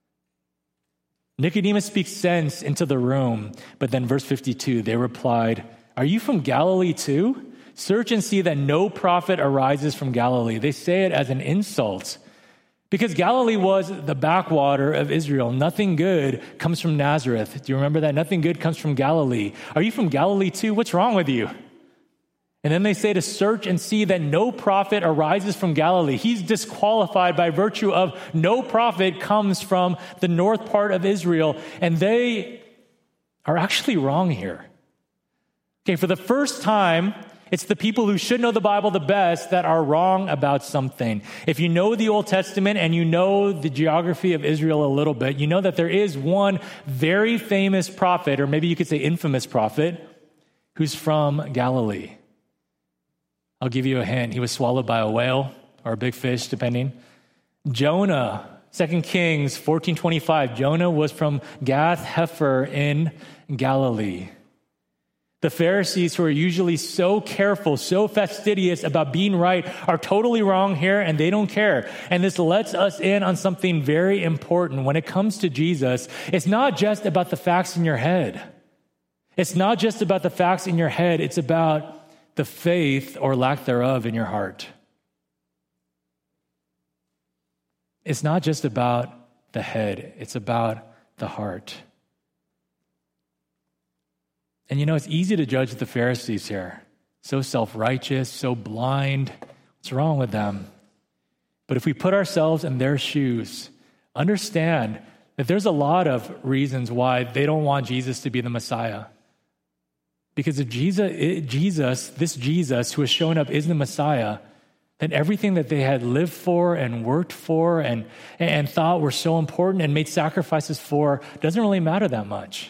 Nicodemus speaks sense into the room, but then verse fifty-two, they replied, "Are you from Galilee too? Search and see that no prophet arises from Galilee." They say it as an insult because Galilee was the backwater of Israel. Nothing good comes from Nazareth. Do you remember that? Nothing good comes from Galilee. Are you from Galilee too? What's wrong with you? And then they say to search and see that no prophet arises from Galilee. He's disqualified by virtue of no prophet comes from the north part of Israel. And they are actually wrong here. Okay, for the first time It's the people who should know the Bible the best that are wrong about something. If you know the Old Testament and you know the geography of Israel a little bit, you know that there is one very famous prophet, or maybe you could say infamous prophet, who's from Galilee. I'll give you a hint. He was swallowed by a whale or a big fish, depending. Jonah, Second Kings fourteen twenty-five. Jonah was from Gath Hepher in Galilee. The Pharisees, who are usually so careful, so fastidious about being right, are totally wrong here, and they don't care. And this lets us in on something very important. When it comes to Jesus, it's not just about the facts in your head. It's not just about the facts in your head. It's about the faith or lack thereof in your heart. It's not just about the head. It's about the heart. And you know, it's easy to judge the Pharisees here. So self-righteous, so blind. What's wrong with them? But if we put ourselves in their shoes, understand that there's a lot of reasons why they don't want Jesus to be the Messiah. Because if Jesus, Jesus, this Jesus who has shown up is the Messiah, then everything that they had lived for and worked for and, and thought were so important and made sacrifices for doesn't really matter that much.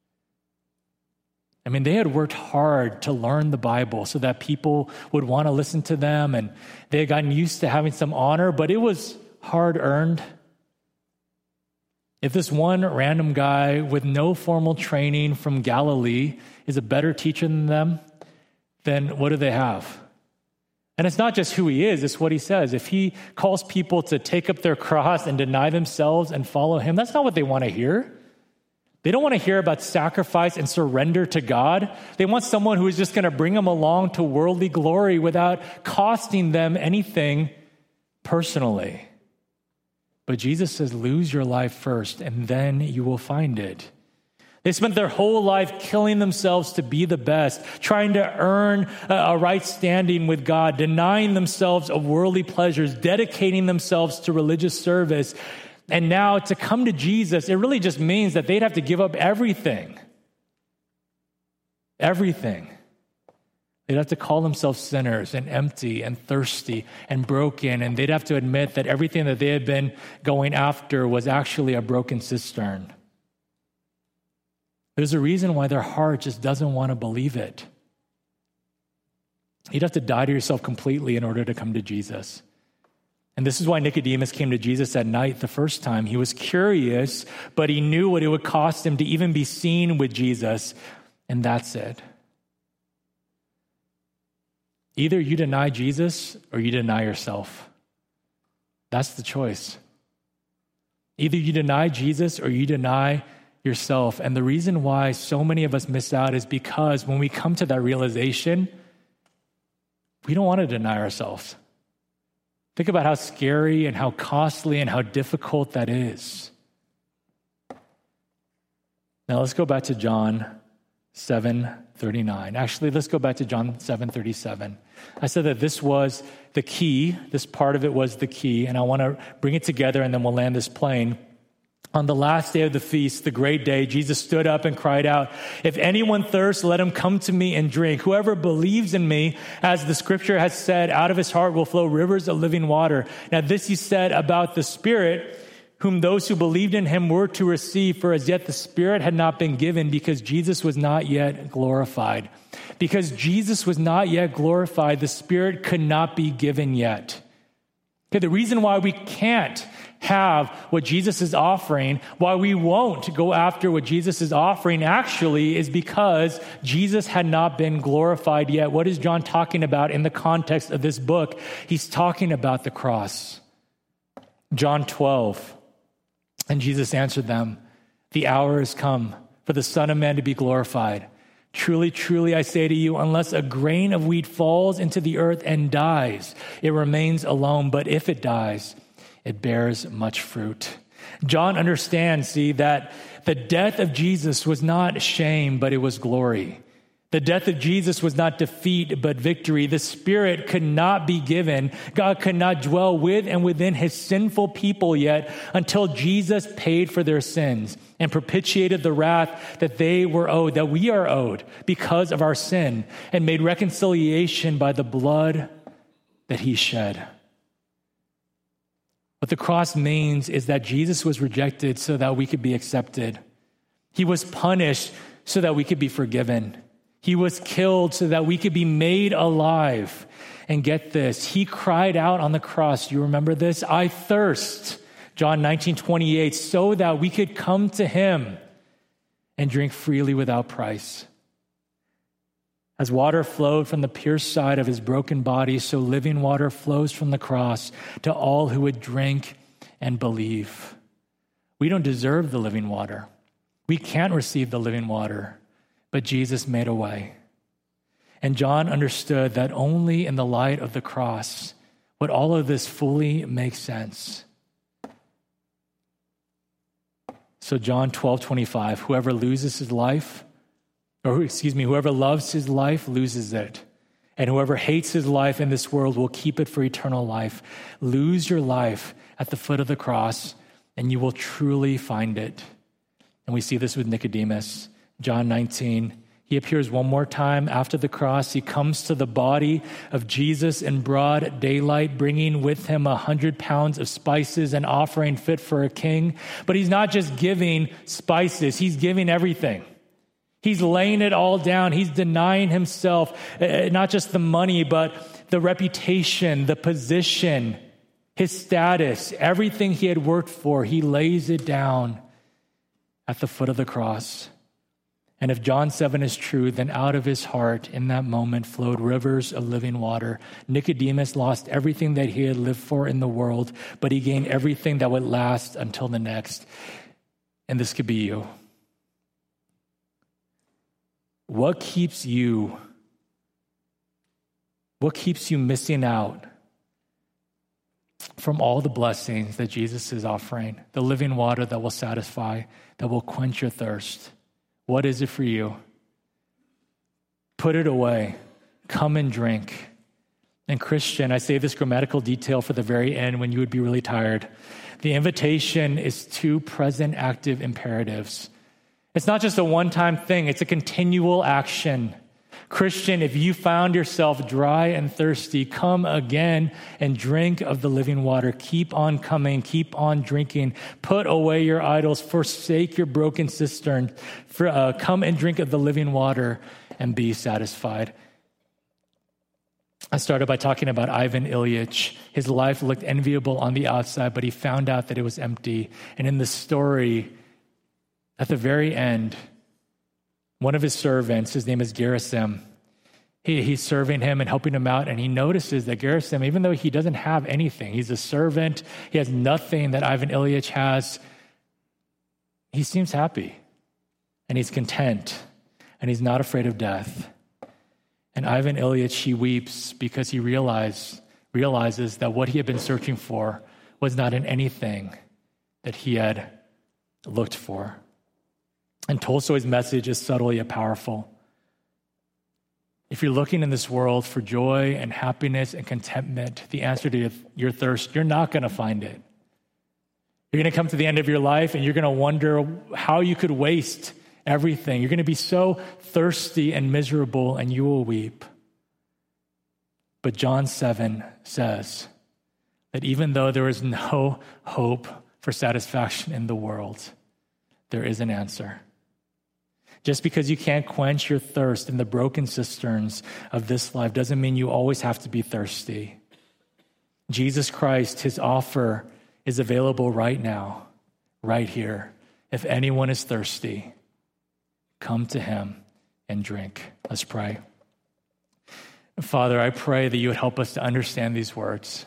I mean, they had worked hard to learn the Bible so that people would want to listen to them, and they had gotten used to having some honor, but it was hard-earned. If this one random guy with no formal training from Galilee is a better teacher than them, then what do they have? And it's not just who he is, it's what he says. If he calls people to take up their cross and deny themselves and follow him, that's not what they want to hear. They don't want to hear about sacrifice and surrender to God. They want someone who is just going to bring them along to worldly glory without costing them anything personally. But Jesus says, lose your life first, and then you will find it. They spent their whole life killing themselves to be the best, trying to earn a right standing with God, denying themselves of worldly pleasures, dedicating themselves to religious service. And now to come to Jesus, it really just means that they'd have to give up everything. Everything. They'd have to call themselves sinners and empty and thirsty and broken. And they'd have to admit that everything that they had been going after was actually a broken cistern. There's a reason why their heart just doesn't want to believe it. You'd have to die to yourself completely in order to come to Jesus. And this is why Nicodemus came to Jesus at night the first time. He was curious, but he knew what it would cost him to even be seen with Jesus. And that's it. Either you deny Jesus or you deny yourself. That's the choice. Either you deny Jesus or you deny yourself. And the reason why so many of us miss out is because when we come to that realization, we don't want to deny ourselves. Think about how scary and how costly and how difficult that is. Now let's go back to John seven thirty-nine. Actually, let's go back to John seven thirty-seven. I said that this was the key. This part of it was the key. And I want to bring it together and then we'll land this plane. On the last day of the feast, the great day, Jesus stood up and cried out, "If anyone thirsts, let him come to me and drink. Whoever believes in me, as the scripture has said, out of his heart will flow rivers of living water." Now this he said about the Spirit, whom those who believed in him were to receive, for as yet the Spirit had not been given because Jesus was not yet glorified. Because Jesus was not yet glorified, the Spirit could not be given yet. Okay, the reason why we can't have what Jesus is offering, why we won't go after what Jesus is offering actually is because Jesus had not been glorified yet. What is John talking about in the context of this book? He's talking about the cross. John twelve. And Jesus answered them, "The hour has come for the Son of Man to be glorified. Truly, truly, I say to you, unless a grain of wheat falls into the earth and dies, it remains alone. But if it dies, it bears much fruit." John understands, see, that the death of Jesus was not shame, but it was glory. The death of Jesus was not defeat, but victory. The Spirit could not be given. God could not dwell with and within his sinful people yet until Jesus paid for their sins and propitiated the wrath that they were owed, that we are owed because of our sin, and made reconciliation by the blood that he shed. What the cross means is that Jesus was rejected so that we could be accepted. He was punished so that we could be forgiven. He was killed so that we could be made alive. And get this, he cried out on the cross. You remember this? I thirst, John nineteen twenty-eight, so that we could come to him and drink freely without price. As water flowed from the pierced side of his broken body, so living water flows from the cross to all who would drink and believe. We don't deserve the living water. We can't receive the living water. But Jesus made a way. And John understood that only in the light of the cross would all of this fully make sense. So John twelve twenty-five, whoever loses his life, or excuse me, whoever loves his life loses it. And whoever hates his life in this world will keep it for eternal life. Lose your life at the foot of the cross, and you will truly find it. And we see this with Nicodemus. John nineteen, he appears one more time after the cross. He comes to the body of Jesus in broad daylight, bringing with him a hundred pounds of spices, an offering fit for a king. But he's not just giving spices, he's giving everything. He's laying it all down. He's denying himself, not just the money, but the reputation, the position, his status, everything he had worked for. He lays it down at the foot of the cross. And if John seven is true, then out of his heart in that moment flowed rivers of living water. Nicodemus lost everything that he had lived for in the world, but he gained everything that would last until the next. And this could be you. What keeps you, what keeps you missing out from all the blessings that Jesus is offering? The living water that will satisfy, that will quench your thirst. What is it for you? Put it away. Come and drink. And Christian, I say this grammatical detail for the very end when you would be really tired. The invitation is two present active imperatives. It's not just a one-time thing. It's a continual action. Christian, if you found yourself dry and thirsty, come again and drink of the living water. Keep on coming. Keep on drinking. Put away your idols. Forsake your broken cistern. For, uh, come and drink of the living water and be satisfied. I started by talking about Ivan Ilyich. His life looked enviable on the outside, but he found out that it was empty. And in the story, at the very end, one of his servants, his name is Gerasim, he, he's serving him and helping him out, and he notices that Gerasim, even though he doesn't have anything, he's a servant, he has nothing that Ivan Ilyich has, he seems happy, and he's content, and he's not afraid of death. And Ivan Ilyich, he weeps because he realize, realizes that what he had been searching for was not in anything that he had looked for. And Tolstoy's message is subtle yet powerful. If you're looking in this world for joy and happiness and contentment, the answer to your, your thirst, you're not going to find it. You're going to come to the end of your life and you're going to wonder how you could waste everything. You're going to be so thirsty and miserable and you will weep. But John seven says that even though there is no hope for satisfaction in the world, there is an answer. Just because you can't quench your thirst in the broken cisterns of this life doesn't mean you always have to be thirsty. Jesus Christ, his offer is available right now, right here. If anyone is thirsty, come to him and drink. Let's pray. Father, I pray that you would help us to understand these words.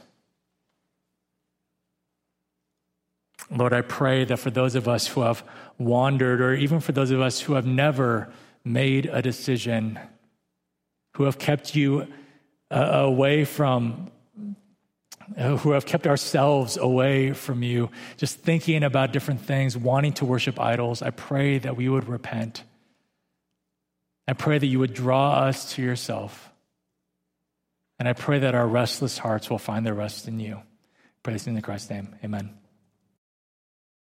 Lord, I pray that for those of us who have wandered, or even for those of us who have never made a decision, who have kept you uh, away from, uh, who have kept ourselves away from you, just thinking about different things, wanting to worship idols, I pray that we would repent. I pray that you would draw us to yourself. And I pray that our restless hearts will find their rest in you. I pray this in Christ's name. Amen.